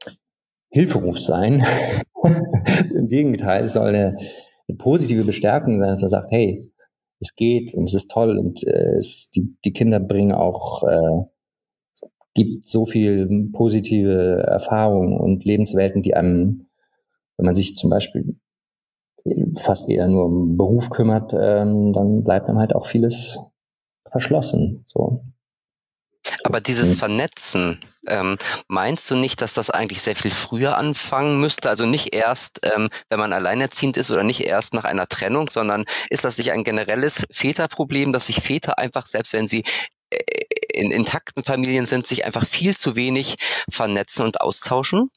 Hilferuf sein. Im Gegenteil, es soll eine, eine positive Bestärkung sein, dass man sagt, hey, es geht und es ist toll und äh, es, die, die Kinder bringen auch, äh, es gibt so viel positive Erfahrungen und Lebenswelten, die einem, wenn man sich zum Beispiel fast eher nur um Beruf kümmert, ähm, dann bleibt einem halt auch vieles verschlossen. So. Aber dieses Vernetzen, ähm, meinst du nicht, dass das eigentlich sehr viel früher anfangen müsste? Also nicht erst, ähm, wenn man alleinerziehend ist oder nicht erst nach einer Trennung, sondern ist das nicht ein generelles Väterproblem, dass sich Väter einfach, selbst wenn sie äh, in intakten Familien sind, sich einfach viel zu wenig vernetzen und austauschen?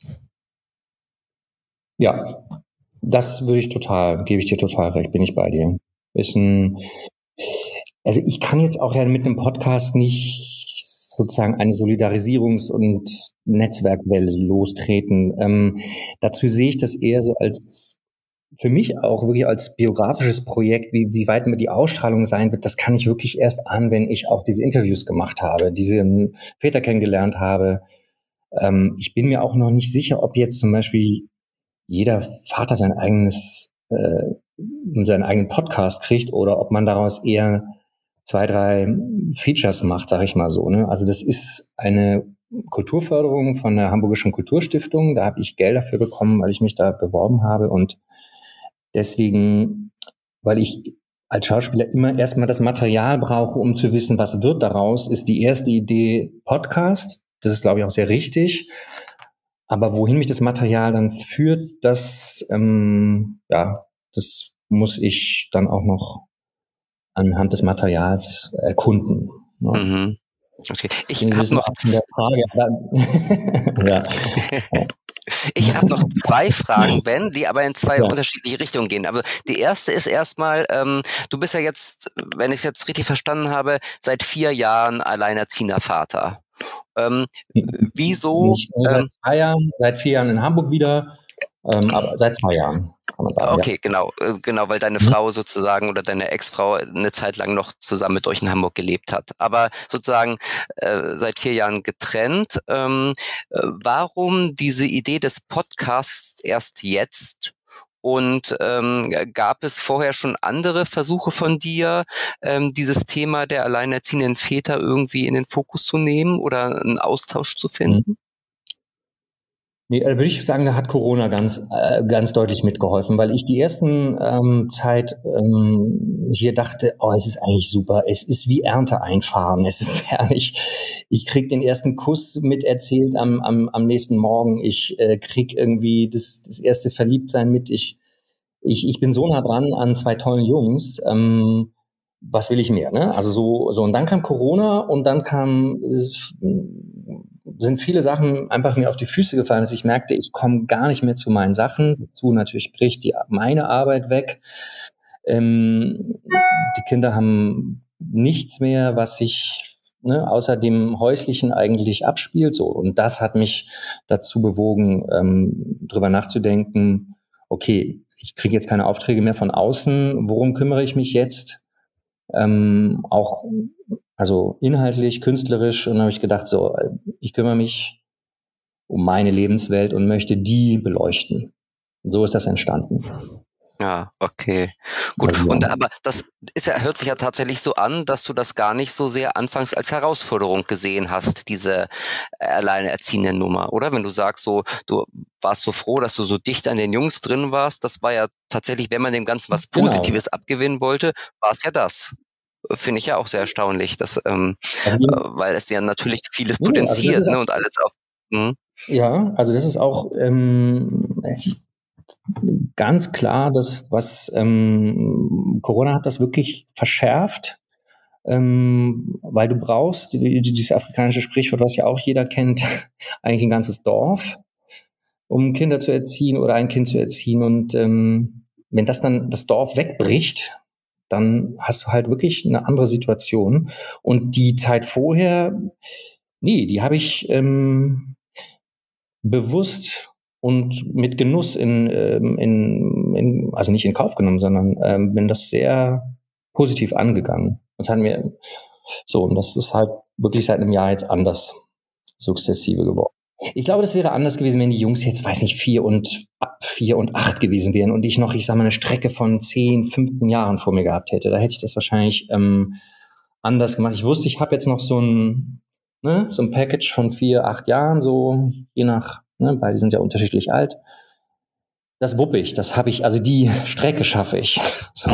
Ja, das würde ich total, gebe ich dir total recht, bin ich bei dir. Ist ein, also ich kann jetzt auch ja mit einem Podcast nicht sozusagen eine Solidarisierungs- und Netzwerkwelle lostreten. Ähm, dazu sehe ich das eher so als, für mich auch wirklich als biografisches Projekt, wie, wie weit mir die Ausstrahlung sein wird, das kann ich wirklich erst an, wenn ich auch diese Interviews gemacht habe, diese Väter kennengelernt habe. Ähm, ich bin mir auch noch nicht sicher, ob jetzt zum Beispiel jeder Vater sein eigenes, äh, seinen eigenen Podcast kriegt oder ob man daraus eher zwei, drei Features macht, sage ich mal so. Ne? Also das ist eine Kulturförderung von der Hamburgischen Kulturstiftung. Da habe ich Geld dafür bekommen, weil ich mich da beworben habe. Und deswegen, weil ich als Schauspieler immer erstmal das Material brauche, um zu wissen, was wird daraus, ist die erste Idee Podcast. Das ist, glaube ich, auch sehr richtig. Aber wohin mich das Material dann führt, das, ähm, ja, das muss ich dann auch noch anhand des Materials erkunden. Ne? Mhm. Okay. Ich habe noch Frage. ja. Ich habe noch zwei Fragen, Ben, die aber in zwei ja. unterschiedliche Richtungen gehen. Aber die erste ist erstmal, ähm, du bist ja jetzt, wenn ich es jetzt richtig verstanden habe, seit vier Jahren alleinerziehender Vater. Ähm, wieso? Nicht nur seit zwei Jahren, seit vier Jahren in Hamburg wieder, ähm, aber seit zwei Jahren. Kann man sagen, okay, ja. genau, genau, weil deine mhm. Frau sozusagen oder deine Ex-Frau eine Zeit lang noch zusammen mit euch in Hamburg gelebt hat. Aber sozusagen äh, seit vier Jahren getrennt. Ähm, äh, warum diese Idee des Podcasts erst jetzt? Und ähm, gab es vorher schon andere Versuche von dir, ähm, dieses Thema der alleinerziehenden Väter irgendwie in den Fokus zu nehmen oder einen Austausch zu finden? Mhm. Nee, würde ich sagen, da hat Corona ganz, äh, ganz deutlich mitgeholfen, weil ich die ersten ähm, Zeit ähm, hier dachte, oh, es ist eigentlich super, es ist wie Ernte einfahren, es ist herrlich. Ich krieg den ersten Kuss miterzählt am, am, am nächsten Morgen, ich äh, krieg irgendwie das, das erste Verliebtsein mit, ich, ich, ich bin so nah dran an zwei tollen Jungs, ähm, was will ich mehr, ne? Also so, so, und dann kam Corona und dann kam sind viele Sachen einfach mir auf die Füße gefallen, dass ich merkte, ich komme gar nicht mehr zu meinen Sachen. Dazu natürlich bricht die, meine Arbeit weg. Ähm, die Kinder haben nichts mehr, was sich ne, außer dem Häuslichen eigentlich abspielt. So. Und das hat mich dazu bewogen, ähm, drüber nachzudenken, okay, ich kriege jetzt keine Aufträge mehr von außen, worum kümmere ich mich jetzt? Ähm, auch also inhaltlich, künstlerisch. Und dann habe ich gedacht, so, ich kümmere mich um meine Lebenswelt und möchte die beleuchten. So ist das entstanden. Ja, okay. Gut. Also, Und ja. aber das ist ja, hört sich ja tatsächlich so an, dass du das gar nicht so sehr anfangs als Herausforderung gesehen hast, diese alleinerziehende Nummer, oder? Wenn du sagst, so, du warst so froh, dass du so dicht an den Jungs drin warst, das war ja tatsächlich, wenn man dem Ganzen was Positives Genau. abgewinnen wollte, war es ja das. Finde ich ja auch sehr erstaunlich, dass, ähm, Also, äh, weil es ja natürlich vieles nee, also das potenziert, ist ne, auch, und alles auch. Hm? ja, also das ist auch ähm, es ist ganz klar, dass was ähm, Corona hat das wirklich verschärft, ähm, weil du brauchst die- dieses afrikanische Sprichwort, was ja auch jeder kennt, eigentlich ein ganzes Dorf, um Kinder zu erziehen oder ein Kind zu erziehen. Und ähm, wenn das dann das Dorf wegbricht, dann hast du halt wirklich eine andere Situation. Und die Zeit vorher, nee, die habe ich ähm, bewusst und mit Genuss in, ähm, in, in, also nicht in Kauf genommen, sondern ähm, bin das sehr positiv angegangen. Das hat mir so, und das ist halt wirklich seit einem Jahr jetzt anders sukzessive geworden. Ich glaube, das wäre anders gewesen, wenn die Jungs jetzt, weiß nicht, vier und vier und acht gewesen wären und ich noch, ich sag mal, eine Strecke von zehn, fünfzehn Jahren vor mir gehabt hätte. Da hätte ich das wahrscheinlich ähm, anders gemacht. Ich wusste, ich habe jetzt noch so ein, ne, so ein Package von vier, acht Jahren, so je nach, ne, beide sind ja unterschiedlich alt. Das wuppe ich, das habe ich, also die Strecke schaffe ich. So.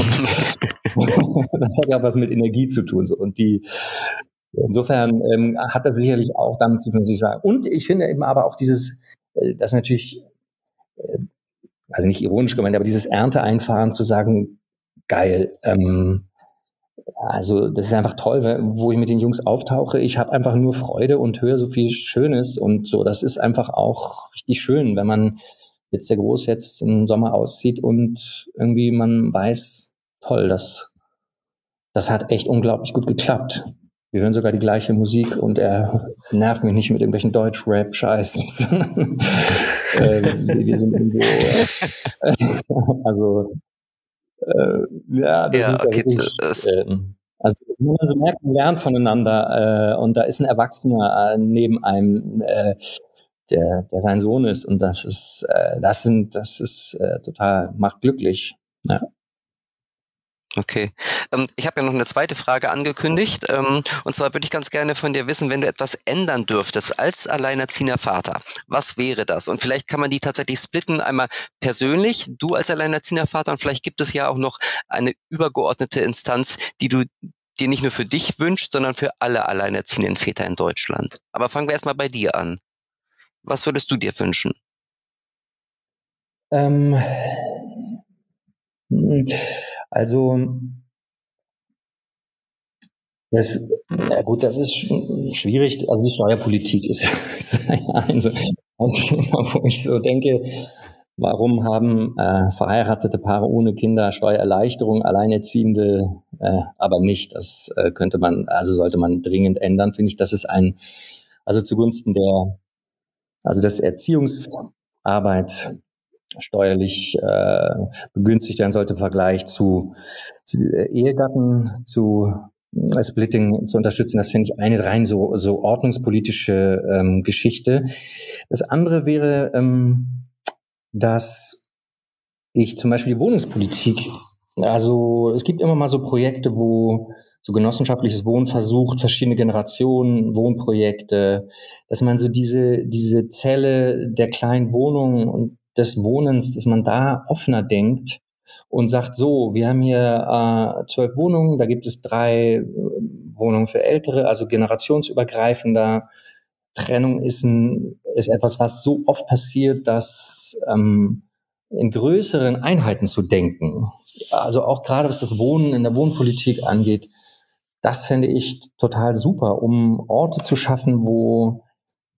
Das hat ja was mit Energie zu tun. So. Und die, insofern ähm, hat das sicherlich auch damit zu tun, was ich sage. Und ich finde eben aber auch dieses, äh, das natürlich, äh, also nicht ironisch gemeint, aber dieses Ernteeinfahren zu sagen, geil, ähm, also das ist einfach toll, wo ich mit den Jungs auftauche. Ich habe einfach nur Freude und höre so viel Schönes und so. Das ist einfach auch richtig schön, wenn man jetzt der Groß jetzt im Sommer auszieht und irgendwie man weiß, toll, das, das hat echt unglaublich gut geklappt. Wir hören sogar die gleiche Musik und er nervt mich nicht mit irgendwelchen Deutsch-Rap-Scheiß, sondern äh, wir sind irgendwo, äh, also äh, ja, das Ja, ist ja okay, wirklich, das, ähm, also wenn man so merkt, man lernt voneinander äh, und da ist ein Erwachsener äh, neben einem, äh, der, der sein Sohn ist und das ist, äh, das sind, das ist äh, total, macht glücklich. Ja. Okay. Ähm, ich habe ja noch eine zweite Frage angekündigt. Ähm, und zwar würde ich ganz gerne von dir wissen, wenn du etwas ändern dürftest als alleinerziehender Vater, was wäre das? Und vielleicht kann man die tatsächlich splitten, einmal persönlich, du als alleinerziehender Vater, und vielleicht gibt es ja auch noch eine übergeordnete Instanz, die du dir nicht nur für dich wünschst, sondern für alle alleinerziehenden Väter in Deutschland. Aber fangen wir erstmal bei dir an. Was würdest du dir wünschen? Ähm, also das, ja gut, das ist sch- schwierig. Also die Steuerpolitik ist, ist ein, so ein Thema, wo ich so denke, warum haben äh, verheiratete Paare ohne Kinder Steuererleichterung, Alleinerziehende äh, aber nicht? Das äh, könnte man, also sollte man dringend ändern, finde ich. Das ist ein, also zugunsten der, also des Erziehungsarbeit steuerlich äh, begünstigt werden sollte im Vergleich zu, zu äh, Ehegatten, zu äh, Splitting zu unterstützen. Das finde ich eine rein so, so ordnungspolitische ähm, Geschichte. Das andere wäre, ähm, dass ich zum Beispiel die Wohnungspolitik, also es gibt immer mal so Projekte, wo so genossenschaftliches Wohnen versucht, verschiedene Generationen, Wohnprojekte, dass man so diese, diese Zelle der kleinen Wohnungen und des Wohnens, dass man da offener denkt und sagt, so, wir haben hier äh, zwölf Wohnungen, da gibt es drei äh, Wohnungen für Ältere, also generationsübergreifender. Trennung ist, ein, ist etwas, was so oft passiert, dass ähm, in größeren Einheiten zu denken, also auch gerade was das Wohnen in der Wohnpolitik angeht, das fände ich total super, um Orte zu schaffen, wo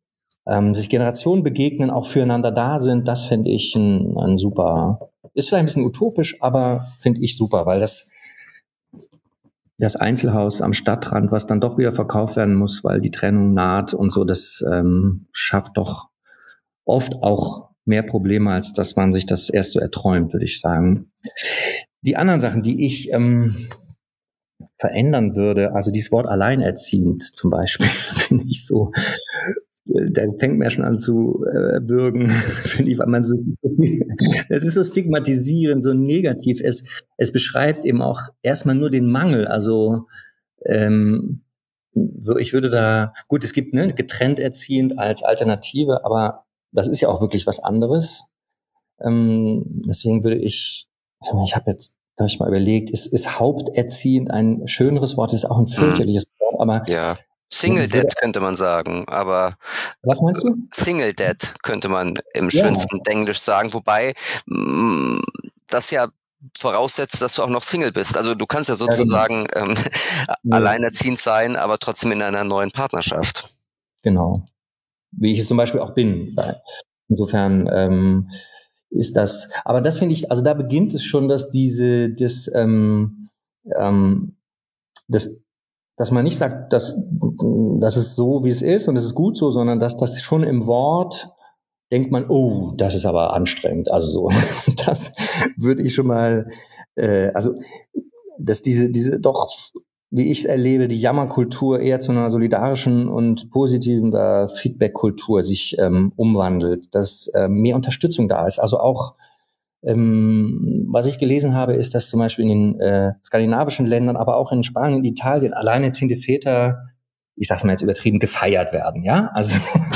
ähm, sich Generationen begegnen, auch füreinander da sind, das finde ich ein, ein super, ist vielleicht ein bisschen utopisch, aber finde ich super, weil das das Einzelhaus am Stadtrand, was dann doch wieder verkauft werden muss, weil die Trennung naht und so, das ähm, schafft doch oft auch mehr Probleme, als dass man sich das erst so erträumt, würde ich sagen. Die anderen Sachen, die ich ähm, verändern würde, also dieses Wort alleinerziehend zum Beispiel, finde ich so, da fängt man ja schon an zu äh, würgen, finde ich, weil man so, es ist so stigmatisierend, so negativ. Es, es beschreibt eben auch erstmal nur den Mangel. Also ähm, so, ich würde da, gut, es gibt ne, getrennt erziehend als Alternative, aber das ist ja auch wirklich was anderes. Ähm, deswegen würde ich, ich habe jetzt, habe ich mal überlegt, ist, ist haupterziehend ein schöneres Wort, ist auch ein fürchterliches hm. Wort, aber ja. Single Dad könnte man sagen, aber was meinst du? Single Dad könnte man im ja. schönsten Englisch sagen, wobei mh, das ja voraussetzt, dass du auch noch Single bist. Also du kannst ja sozusagen ja, genau. ähm, ja. alleinerziehend sein, aber trotzdem in einer neuen Partnerschaft. Genau. Wie ich es zum Beispiel auch bin. Insofern ähm, ist das, aber das finde ich, also da beginnt es schon, dass diese, das, ähm, ähm, das dass man nicht sagt, dass das ist so, wie es ist und es ist gut so, sondern dass das schon im Wort denkt man, oh, das ist aber anstrengend. Also so, das würde ich schon mal, äh, also dass diese, diese doch, wie ich es erlebe, die Jammerkultur eher zu einer solidarischen und positiven äh, Feedback-Kultur sich ähm, umwandelt, dass äh, mehr Unterstützung da ist. Also auch Ähm, was ich gelesen habe, ist, dass zum Beispiel in den äh, skandinavischen Ländern, aber auch in Spanien und Italien alleinerziehende Väter, ich sag's mal jetzt übertrieben, gefeiert werden, ja? Also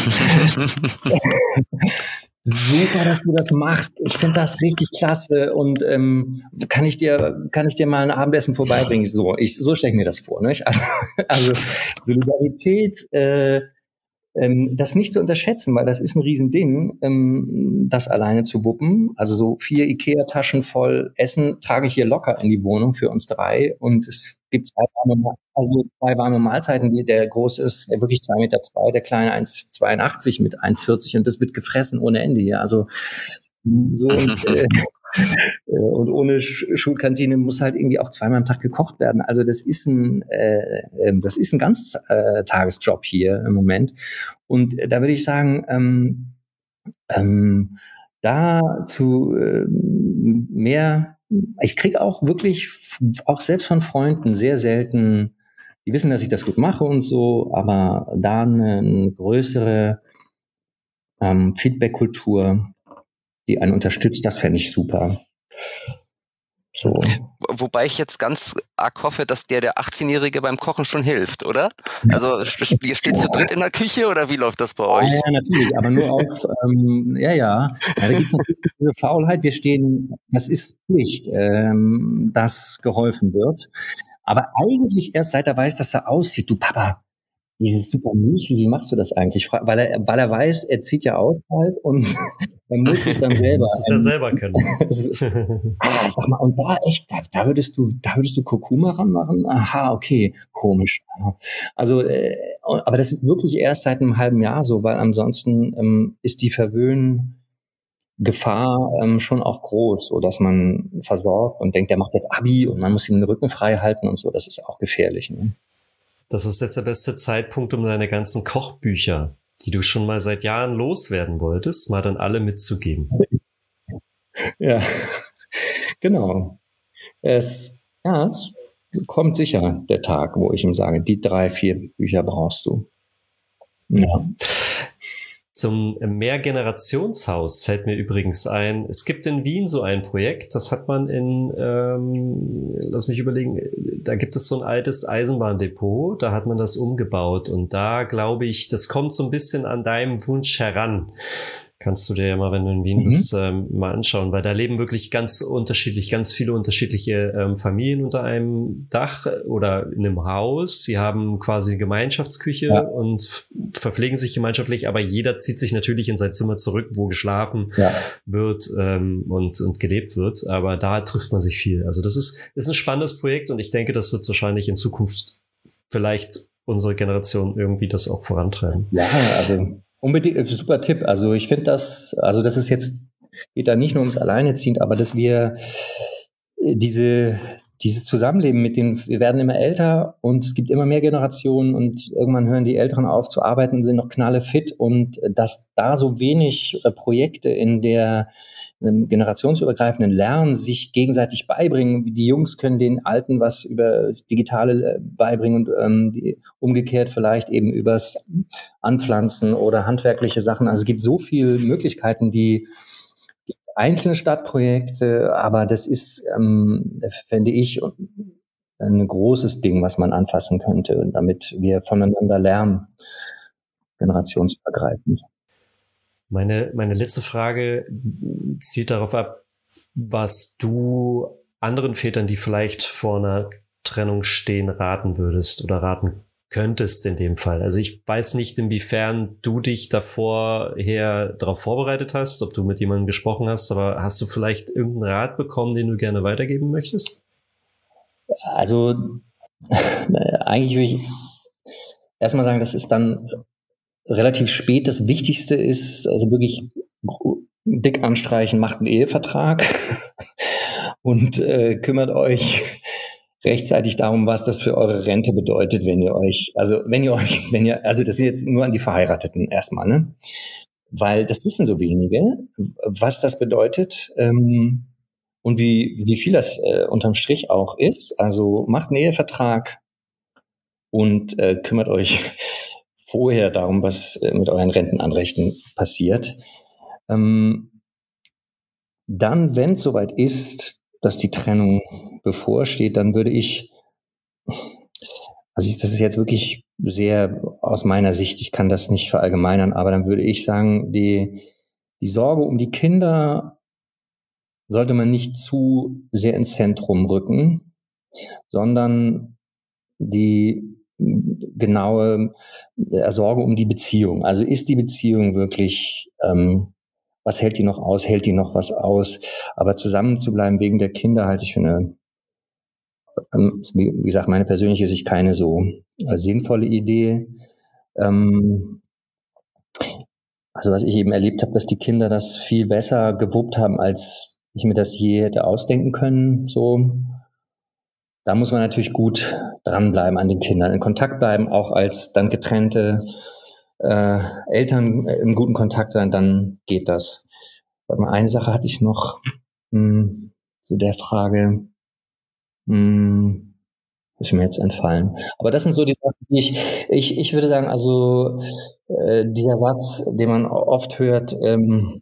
super, dass du das machst. Ich finde das richtig klasse und ähm, kann ich dir kann ich dir mal ein Abendessen vorbeibringen? So, ich so stelle ich mir das vor, nicht? Also, also Solidarität. Äh, Ähm, das nicht zu unterschätzen, weil das ist ein Riesending, ähm, das alleine zu wuppen. Also so vier Ikea-Taschen voll Essen trage ich hier locker in die Wohnung für uns drei und es gibt zwei warme, also zwei warme Mahlzeiten. Der große ist wirklich zwei Meter zwei, der kleine eins Komma zweiundachtzig mit eins Komma vierzig und das wird gefressen ohne Ende hier. Also so und, äh, und ohne Sch- Schulkantine muss halt irgendwie auch zweimal am Tag gekocht werden. Also das ist ein äh, das ist ein ganz äh, Tagesjob hier im Moment. Und da würde ich sagen, ähm, ähm, da zu äh, mehr. Ich kriege auch wirklich auch selbst von Freunden sehr selten. Die wissen, dass ich das gut mache und so, aber da eine, eine größere ähm, Feedback-Kultur, die einen unterstützt, das fände ich super. So. Wobei ich jetzt ganz arg hoffe, dass dir der achtzehnjährige beim Kochen schon hilft, oder? Also ihr steht zu dritt in der Küche oder wie läuft das bei euch? Ja, natürlich, aber nur auf, ähm, ja, ja. ja da gibt es natürlich diese Faulheit, wir stehen, das ist Pflicht, ähm, dass geholfen wird. Aber eigentlich erst seit er weiß, dass er aussieht, du Papa, dieses super Müsli, wie machst du das eigentlich? Weil er, weil er weiß, er zieht ja aus halt und er muss sich dann selber. Muss es ja selber können. ah, sag mal, und da echt, da, da würdest du, da würdest du Kurkuma ranmachen? Aha, okay, komisch. Also, äh, aber das ist wirklich erst seit einem halben Jahr so, weil ansonsten ähm, ist die Verwöhngefahr ähm, schon auch groß, so dass man versorgt und denkt, der macht jetzt Abi und man muss ihm den Rücken frei halten und so. Das ist auch gefährlich. Ne? Das ist jetzt der beste Zeitpunkt, um deine ganzen Kochbücher, die du schon mal seit Jahren loswerden wolltest, mal dann alle mitzugeben. Ja, genau. Es, ja, es kommt sicher der Tag, wo ich ihm sage, die drei, vier Bücher brauchst du. Ja. Zum Mehrgenerationshaus fällt mir übrigens ein, es gibt in Wien so ein Projekt, das hat man in, ähm, lass mich überlegen, da gibt es so ein altes Eisenbahndepot, da hat man das umgebaut und da glaube ich, das kommt so ein bisschen an deinem Wunsch heran. Kannst du dir ja mal, wenn du in Wien mhm. bist, ähm, mal anschauen, weil da leben wirklich ganz unterschiedlich, ganz viele unterschiedliche ähm, Familien unter einem Dach oder in einem Haus. Sie haben quasi eine Gemeinschaftsküche ja. und f- verpflegen sich gemeinschaftlich, aber jeder zieht sich natürlich in sein Zimmer zurück, wo geschlafen ja. wird ähm, und, und gelebt wird. Aber da trifft man sich viel. Also das ist, ist ein spannendes Projekt und ich denke, das wird wahrscheinlich in Zukunft vielleicht unsere Generation irgendwie das auch vorantreiben. Ja, also unbedingt, super Tipp. Also ich finde das, also das ist jetzt, geht da nicht nur ums Alleinerziehend, aber dass wir diese, dieses Zusammenleben mit den, wir werden immer älter und es gibt immer mehr Generationen und irgendwann hören die Älteren auf zu arbeiten und sind noch knallefit und dass da so wenig äh, Projekte in der einem generationsübergreifenden Lernen sich gegenseitig beibringen. Die Jungs können den Alten was über das Digitale beibringen und ähm, die, umgekehrt vielleicht eben übers Anpflanzen oder handwerkliche Sachen. Also es gibt so viele Möglichkeiten, die, die einzelne Stadtprojekte, aber das ist, ähm, fände ich, ein großes Ding, was man anfassen könnte, damit wir voneinander lernen, generationsübergreifend. Meine, meine letzte Frage zielt darauf ab, was du anderen Vätern, die vielleicht vor einer Trennung stehen, raten würdest oder raten könntest in dem Fall. Also ich weiß nicht, inwiefern du dich davor her darauf vorbereitet hast, ob du mit jemandem gesprochen hast, aber hast du vielleicht irgendeinen Rat bekommen, den du gerne weitergeben möchtest? Also eigentlich will ich erstmal sagen, das ist dann relativ spät. Das Wichtigste ist, also wirklich dick anstreichen, macht einen Ehevertrag und äh, kümmert euch rechtzeitig darum, was das für eure Rente bedeutet, wenn ihr euch, also wenn ihr euch, wenn ihr, also das sind jetzt nur an die Verheirateten erstmal, ne? Weil das wissen so wenige, was das bedeutet ähm, und wie, wie viel das äh, unterm Strich auch ist. Also macht einen Ehevertrag und äh, kümmert euch vorher darum, was mit euren Rentenanrechten passiert. Ähm, dann, wenn es soweit ist, dass die Trennung bevorsteht, dann würde ich, also ich, das ist jetzt wirklich sehr aus meiner Sicht, ich kann das nicht verallgemeinern, aber dann würde ich sagen, die, die Sorge um die Kinder sollte man nicht zu sehr ins Zentrum rücken, sondern die genaue Sorge um die Beziehung. Also ist die Beziehung wirklich, ähm, was hält die noch aus, hält die noch was aus? Aber zusammen zu bleiben wegen der Kinder halte ich für eine, ähm, wie, wie gesagt, meine persönliche Sicht keine so äh, sinnvolle Idee. Ähm, also was ich eben erlebt habe, dass die Kinder das viel besser gewuppt haben, als ich mir das je hätte ausdenken können, so. Da muss man natürlich gut dranbleiben an den Kindern, in Kontakt bleiben, auch als dann getrennte äh, Eltern im guten Kontakt sein, dann geht das. Warte mal, eine Sache hatte ich noch mh, zu der Frage, mh, ist mir jetzt entfallen. Aber das sind so die Sachen, die ich, ich, ich würde sagen, also äh, dieser Satz, den man oft hört, ähm,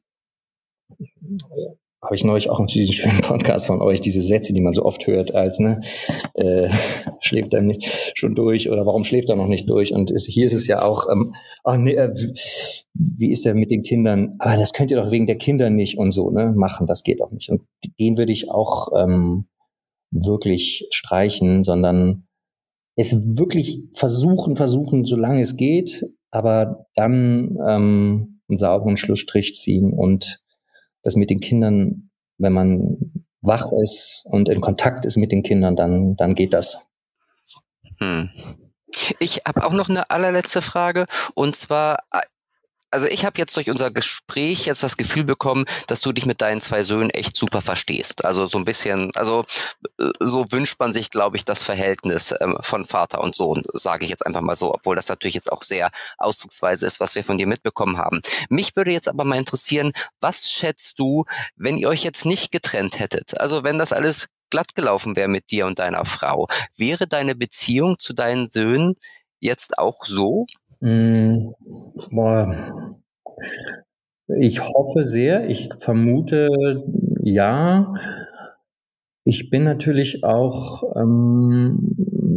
habe ich neulich auch in diesem schönen Podcast von euch, diese Sätze, die man so oft hört, als, ne, äh, schläft er nicht schon durch oder warum schläft er noch nicht durch? Und ist, hier ist es ja auch, ähm, ach nee, äh, wie ist er mit den Kindern? Aber das könnt ihr doch wegen der Kinder nicht und so, ne, machen, das geht auch nicht. Und den würde ich auch ähm, wirklich streichen, sondern es wirklich versuchen, versuchen, solange es geht, aber dann ähm, einen sauberen Schlussstrich ziehen und das mit den Kindern, wenn man wach ist und in Kontakt ist mit den Kindern, dann, dann geht das. Hm. Ich habe auch noch eine allerletzte Frage und zwar, also ich habe jetzt durch unser Gespräch jetzt das Gefühl bekommen, dass du dich mit deinen zwei Söhnen echt super verstehst. Also so ein bisschen, also so wünscht man sich, glaube ich, das Verhältnis ähm, von Vater und Sohn, sage ich jetzt einfach mal so, obwohl das natürlich jetzt auch sehr ausdrucksweise ist, was wir von dir mitbekommen haben. Mich würde jetzt aber mal interessieren, was schätzt du, wenn ihr euch jetzt nicht getrennt hättet? Also wenn das alles glatt gelaufen wäre mit dir und deiner Frau, wäre deine Beziehung zu deinen Söhnen jetzt auch so? Mm, boah. Ich hoffe sehr, ich vermute ja. Ich bin natürlich auch, ähm,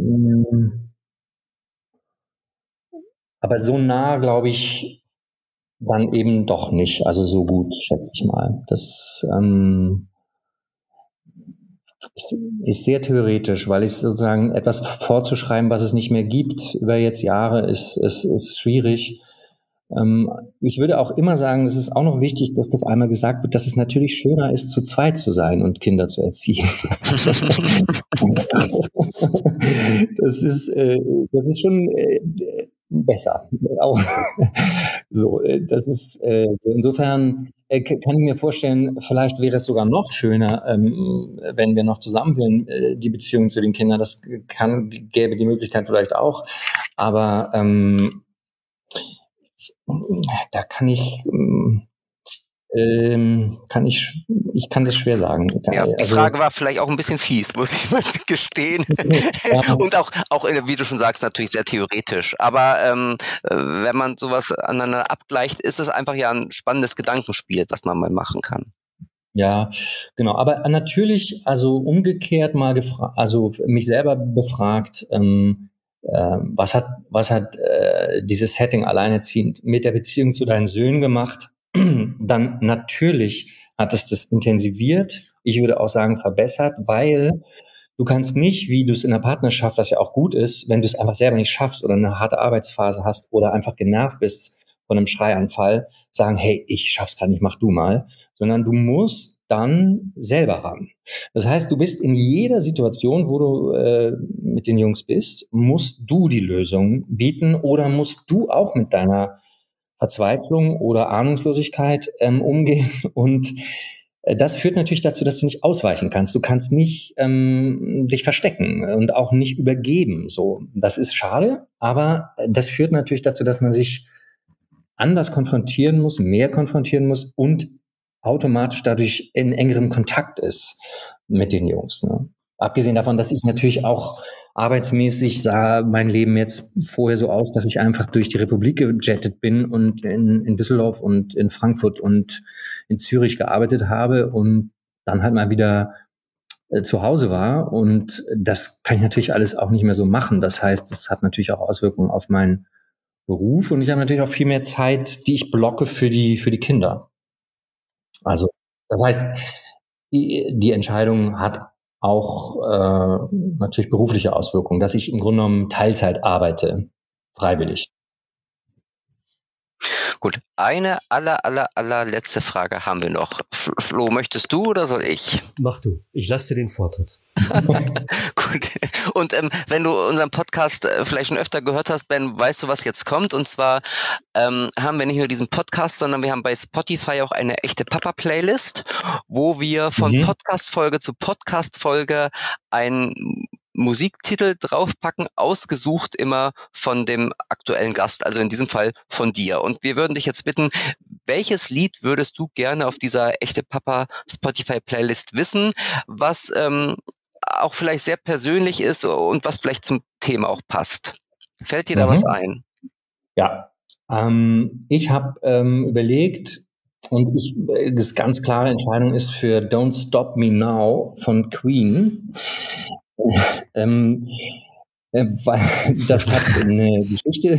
aber so nah, glaube ich, dann eben doch nicht. Also so gut, schätze ich mal. Das ähm, ist sehr theoretisch, weil ich sozusagen etwas vorzuschreiben, was es nicht mehr gibt, über jetzt Jahre, ist, ist, ist schwierig. Ähm, ich würde auch immer sagen, es ist auch noch wichtig, dass das einmal gesagt wird, dass es natürlich schöner ist, zu zweit zu sein und Kinder zu erziehen. das ist, äh, das ist schon, äh, besser. Auch so, äh, das ist äh, so insofern äh, k- kann ich mir vorstellen, vielleicht wäre es sogar noch schöner, ähm, wenn wir noch zusammen wären, äh, die Beziehung zu den Kindern. Das kann, gäbe die Möglichkeit vielleicht auch. Aber ähm, da kann ich, ähm, ähm, kann ich, ich kann das schwer sagen. Ja, die Also, Frage war vielleicht auch ein bisschen fies, muss ich mal gestehen. ja, Und auch, auch äh, wie du schon sagst, natürlich sehr theoretisch. Aber ähm, äh, wenn man sowas aneinander abgleicht, ist es einfach ja ein spannendes Gedankenspiel, das man mal machen kann. ja, genau. Aber natürlich, also umgekehrt mal gefragt, also mich selber befragt, ähm, äh, was hat, was hat äh, dieses Setting alleinerziehend mit der Beziehung zu deinen Söhnen gemacht? Dann natürlich hat es das intensiviert. Ich würde auch sagen verbessert, weil du kannst nicht, wie du es in der Partnerschaft, was ja auch gut ist, wenn du es einfach selber nicht schaffst oder eine harte Arbeitsphase hast oder einfach genervt bist von einem Schreianfall, sagen, hey, ich schaff's gerade nicht, mach du mal, sondern du musst dann selber ran. Das heißt, du bist in jeder Situation, wo du äh, mit den Jungs bist, musst du die Lösung bieten oder musst du auch mit deiner Verzweiflung oder Ahnungslosigkeit ähm, umgehen. Und äh, das führt natürlich dazu, dass du nicht ausweichen kannst. Du kannst nicht ähm, dich verstecken und auch nicht übergeben. So, das ist schade, aber das führt natürlich dazu, dass man sich anders konfrontieren muss, mehr konfrontieren muss und automatisch dadurch in engerem Kontakt ist mit den Jungs. Ne? Abgesehen davon, dass ich natürlich auch arbeitsmäßig sah mein Leben jetzt vorher so aus, dass ich einfach durch die Republik gejettet bin und in, in Düsseldorf und in Frankfurt und in Zürich gearbeitet habe und dann halt mal wieder äh, zu Hause war. Und das kann ich natürlich alles auch nicht mehr so machen. Das heißt, es hat natürlich auch Auswirkungen auf meinen Beruf und ich habe natürlich auch viel mehr Zeit, die ich blocke für die, für die Kinder. Also, das heißt, die, die Entscheidung hat auch äh, natürlich berufliche Auswirkungen, dass ich im Grunde genommen Teilzeit arbeite, freiwillig. Gut, eine aller, aller, allerletzte Frage haben wir noch. F- Flo, möchtest du oder soll ich? Mach du. Ich lasse dir den Vortritt. Gut. Und ähm, wenn du unseren Podcast äh, vielleicht schon öfter gehört hast, Ben, weißt du, was jetzt kommt? Und zwar ähm, haben wir nicht nur diesen Podcast, sondern wir haben bei Spotify auch eine echte Papa-Playlist, wo wir von Mhm. Podcast-Folge zu Podcast-Folge ein Musiktitel draufpacken, ausgesucht immer von dem aktuellen Gast, also in diesem Fall von dir. Und wir würden dich jetzt bitten, welches Lied würdest du gerne auf dieser echte Papa Spotify Playlist wissen, was ähm, auch vielleicht sehr persönlich ist und was vielleicht zum Thema auch passt? Fällt dir da Mhm. was ein? Ja, ähm, ich habe ähm, überlegt und ich, äh, das ganz klare Entscheidung ist für Don't Stop Me Now von Queen. ähm, äh, weil das hat eine Geschichte,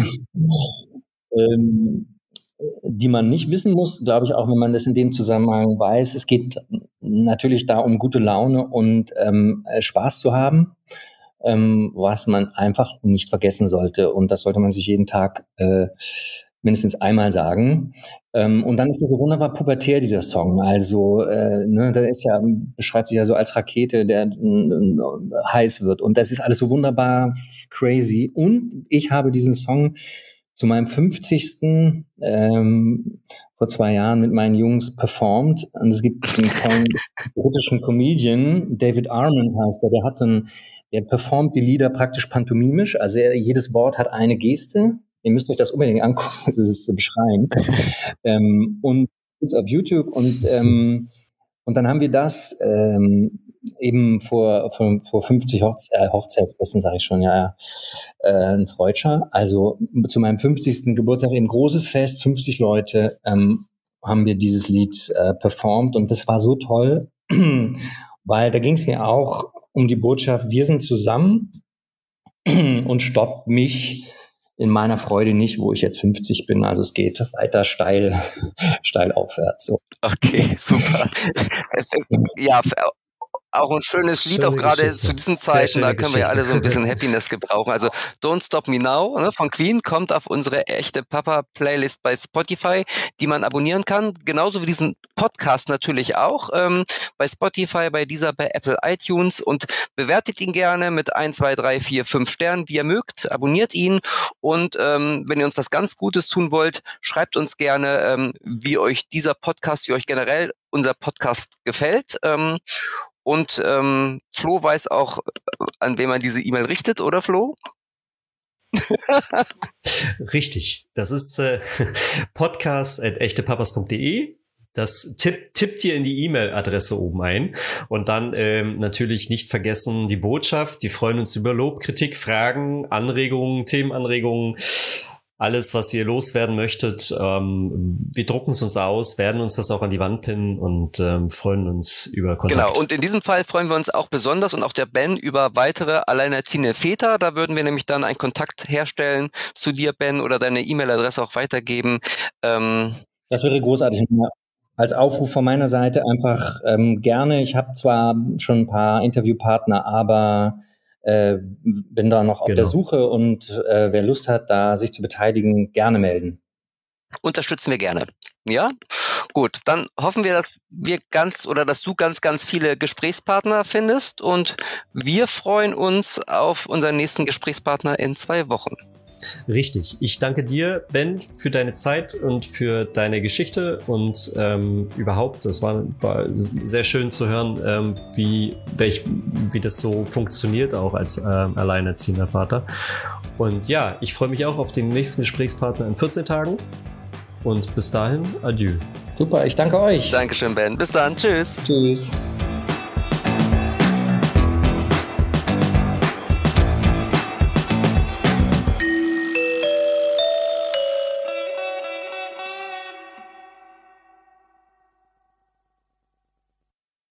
ähm, die man nicht wissen muss, glaube ich, auch wenn man das in dem Zusammenhang weiß. Es geht natürlich da um gute Laune und ähm, äh, Spaß zu haben, ähm, was man einfach nicht vergessen sollte. Und das sollte man sich jeden Tag äh, mindestens einmal sagen. Ähm, und dann ist er so wunderbar pubertär, dieser Song. Also, äh, ne, der ist ja, beschreibt sich ja so als Rakete, der äh, heiß wird. Und das ist alles so wunderbar crazy. Und ich habe diesen Song zu meinem fünfzigsten Ähm, vor zwei Jahren mit meinen Jungs performt. Und es gibt einen tollen britischen Comedian, David Armand heißt der, der hat so ein, der performt die Lieder praktisch pantomimisch. Also er, jedes Wort hat eine Geste. Ihr müsst euch das unbedingt angucken, das ist zu beschreiben. ähm, und gibt's auf YouTube und ähm, und dann haben wir das ähm, eben vor, vor, vor fünfzig Hochze äh, Hochzeitsgästen, sage ich schon, ja, ja, äh, ein Freudscher. Also zu meinem fünfzigsten Geburtstag eben großes Fest, fünfzig Leute, ähm, haben wir dieses Lied äh, performt und das war so toll, weil da ging es mir auch um die Botschaft, wir sind zusammen und stoppt mich in meiner Freude nicht, wo ich jetzt fünfzig bin. Also es geht weiter steil, steil aufwärts. So. Okay, super. Ja, Auch ein schönes Lied, Schöne auch gerade Geschichte. zu diesen Sehr Zeiten, schöne da können wir ja alle so ein Geschichte. bisschen Happiness gebrauchen. Also Don't Stop Me Now, ne, von Queen kommt auf unsere echte Papa-Playlist bei Spotify, die man abonnieren kann. Genauso wie diesen Podcast natürlich auch. Ähm, bei Spotify, bei dieser, bei Apple iTunes, und bewertet ihn gerne mit eins, zwei, drei, vier, fünf Sternen, wie ihr mögt. Abonniert ihn, und ähm, wenn ihr uns was ganz Gutes tun wollt, schreibt uns gerne, ähm, wie euch dieser Podcast, wie euch generell unser Podcast gefällt. Ähm, und ähm, Flo weiß auch, an wen man diese E-Mail richtet, oder Flo? Richtig. Das ist äh, podcast at echtepapas punkt de. Das tipp, tippt ihr in die E-Mail-Adresse oben ein. Und dann ähm, natürlich nicht vergessen die Botschaft. Die freuen uns über Lob, Kritik, Fragen, Anregungen, Themenanregungen. Alles, was ihr loswerden möchtet. Ähm, wir drucken es uns aus, werden uns das auch an die Wand pinnen und ähm, freuen uns über Kontakt. Genau, und in diesem Fall freuen wir uns auch besonders, und auch der Ben, über weitere alleinerziehende Väter. Da würden wir nämlich dann einen Kontakt herstellen zu dir, Ben, oder deine E-Mail-Adresse auch weitergeben. Ähm, Das wäre großartig. Als Aufruf von meiner Seite einfach ähm, gerne. Ich habe zwar schon ein paar Interviewpartner, aber äh, bin da noch auf Genau. der Suche, und äh, wer Lust hat, da sich zu beteiligen, gerne melden. Unterstützen wir gerne. Ja? Gut, dann hoffen wir, dass wir ganz oder dass du ganz, ganz viele Gesprächspartner findest, und wir freuen uns auf unseren nächsten Gesprächspartner in zwei Wochen. Richtig. Ich danke dir, Ben, für deine Zeit und für deine Geschichte und ähm, überhaupt. Das war, war sehr schön zu hören, ähm, wie, welch, wie das so funktioniert, auch als ähm, alleinerziehender Vater. Und ja, ich freue mich auch auf den nächsten Gesprächspartner in vierzehn Tagen. Und bis dahin, adieu. Super, ich danke euch. Dankeschön, Ben. Bis dann. Tschüss. Tschüss.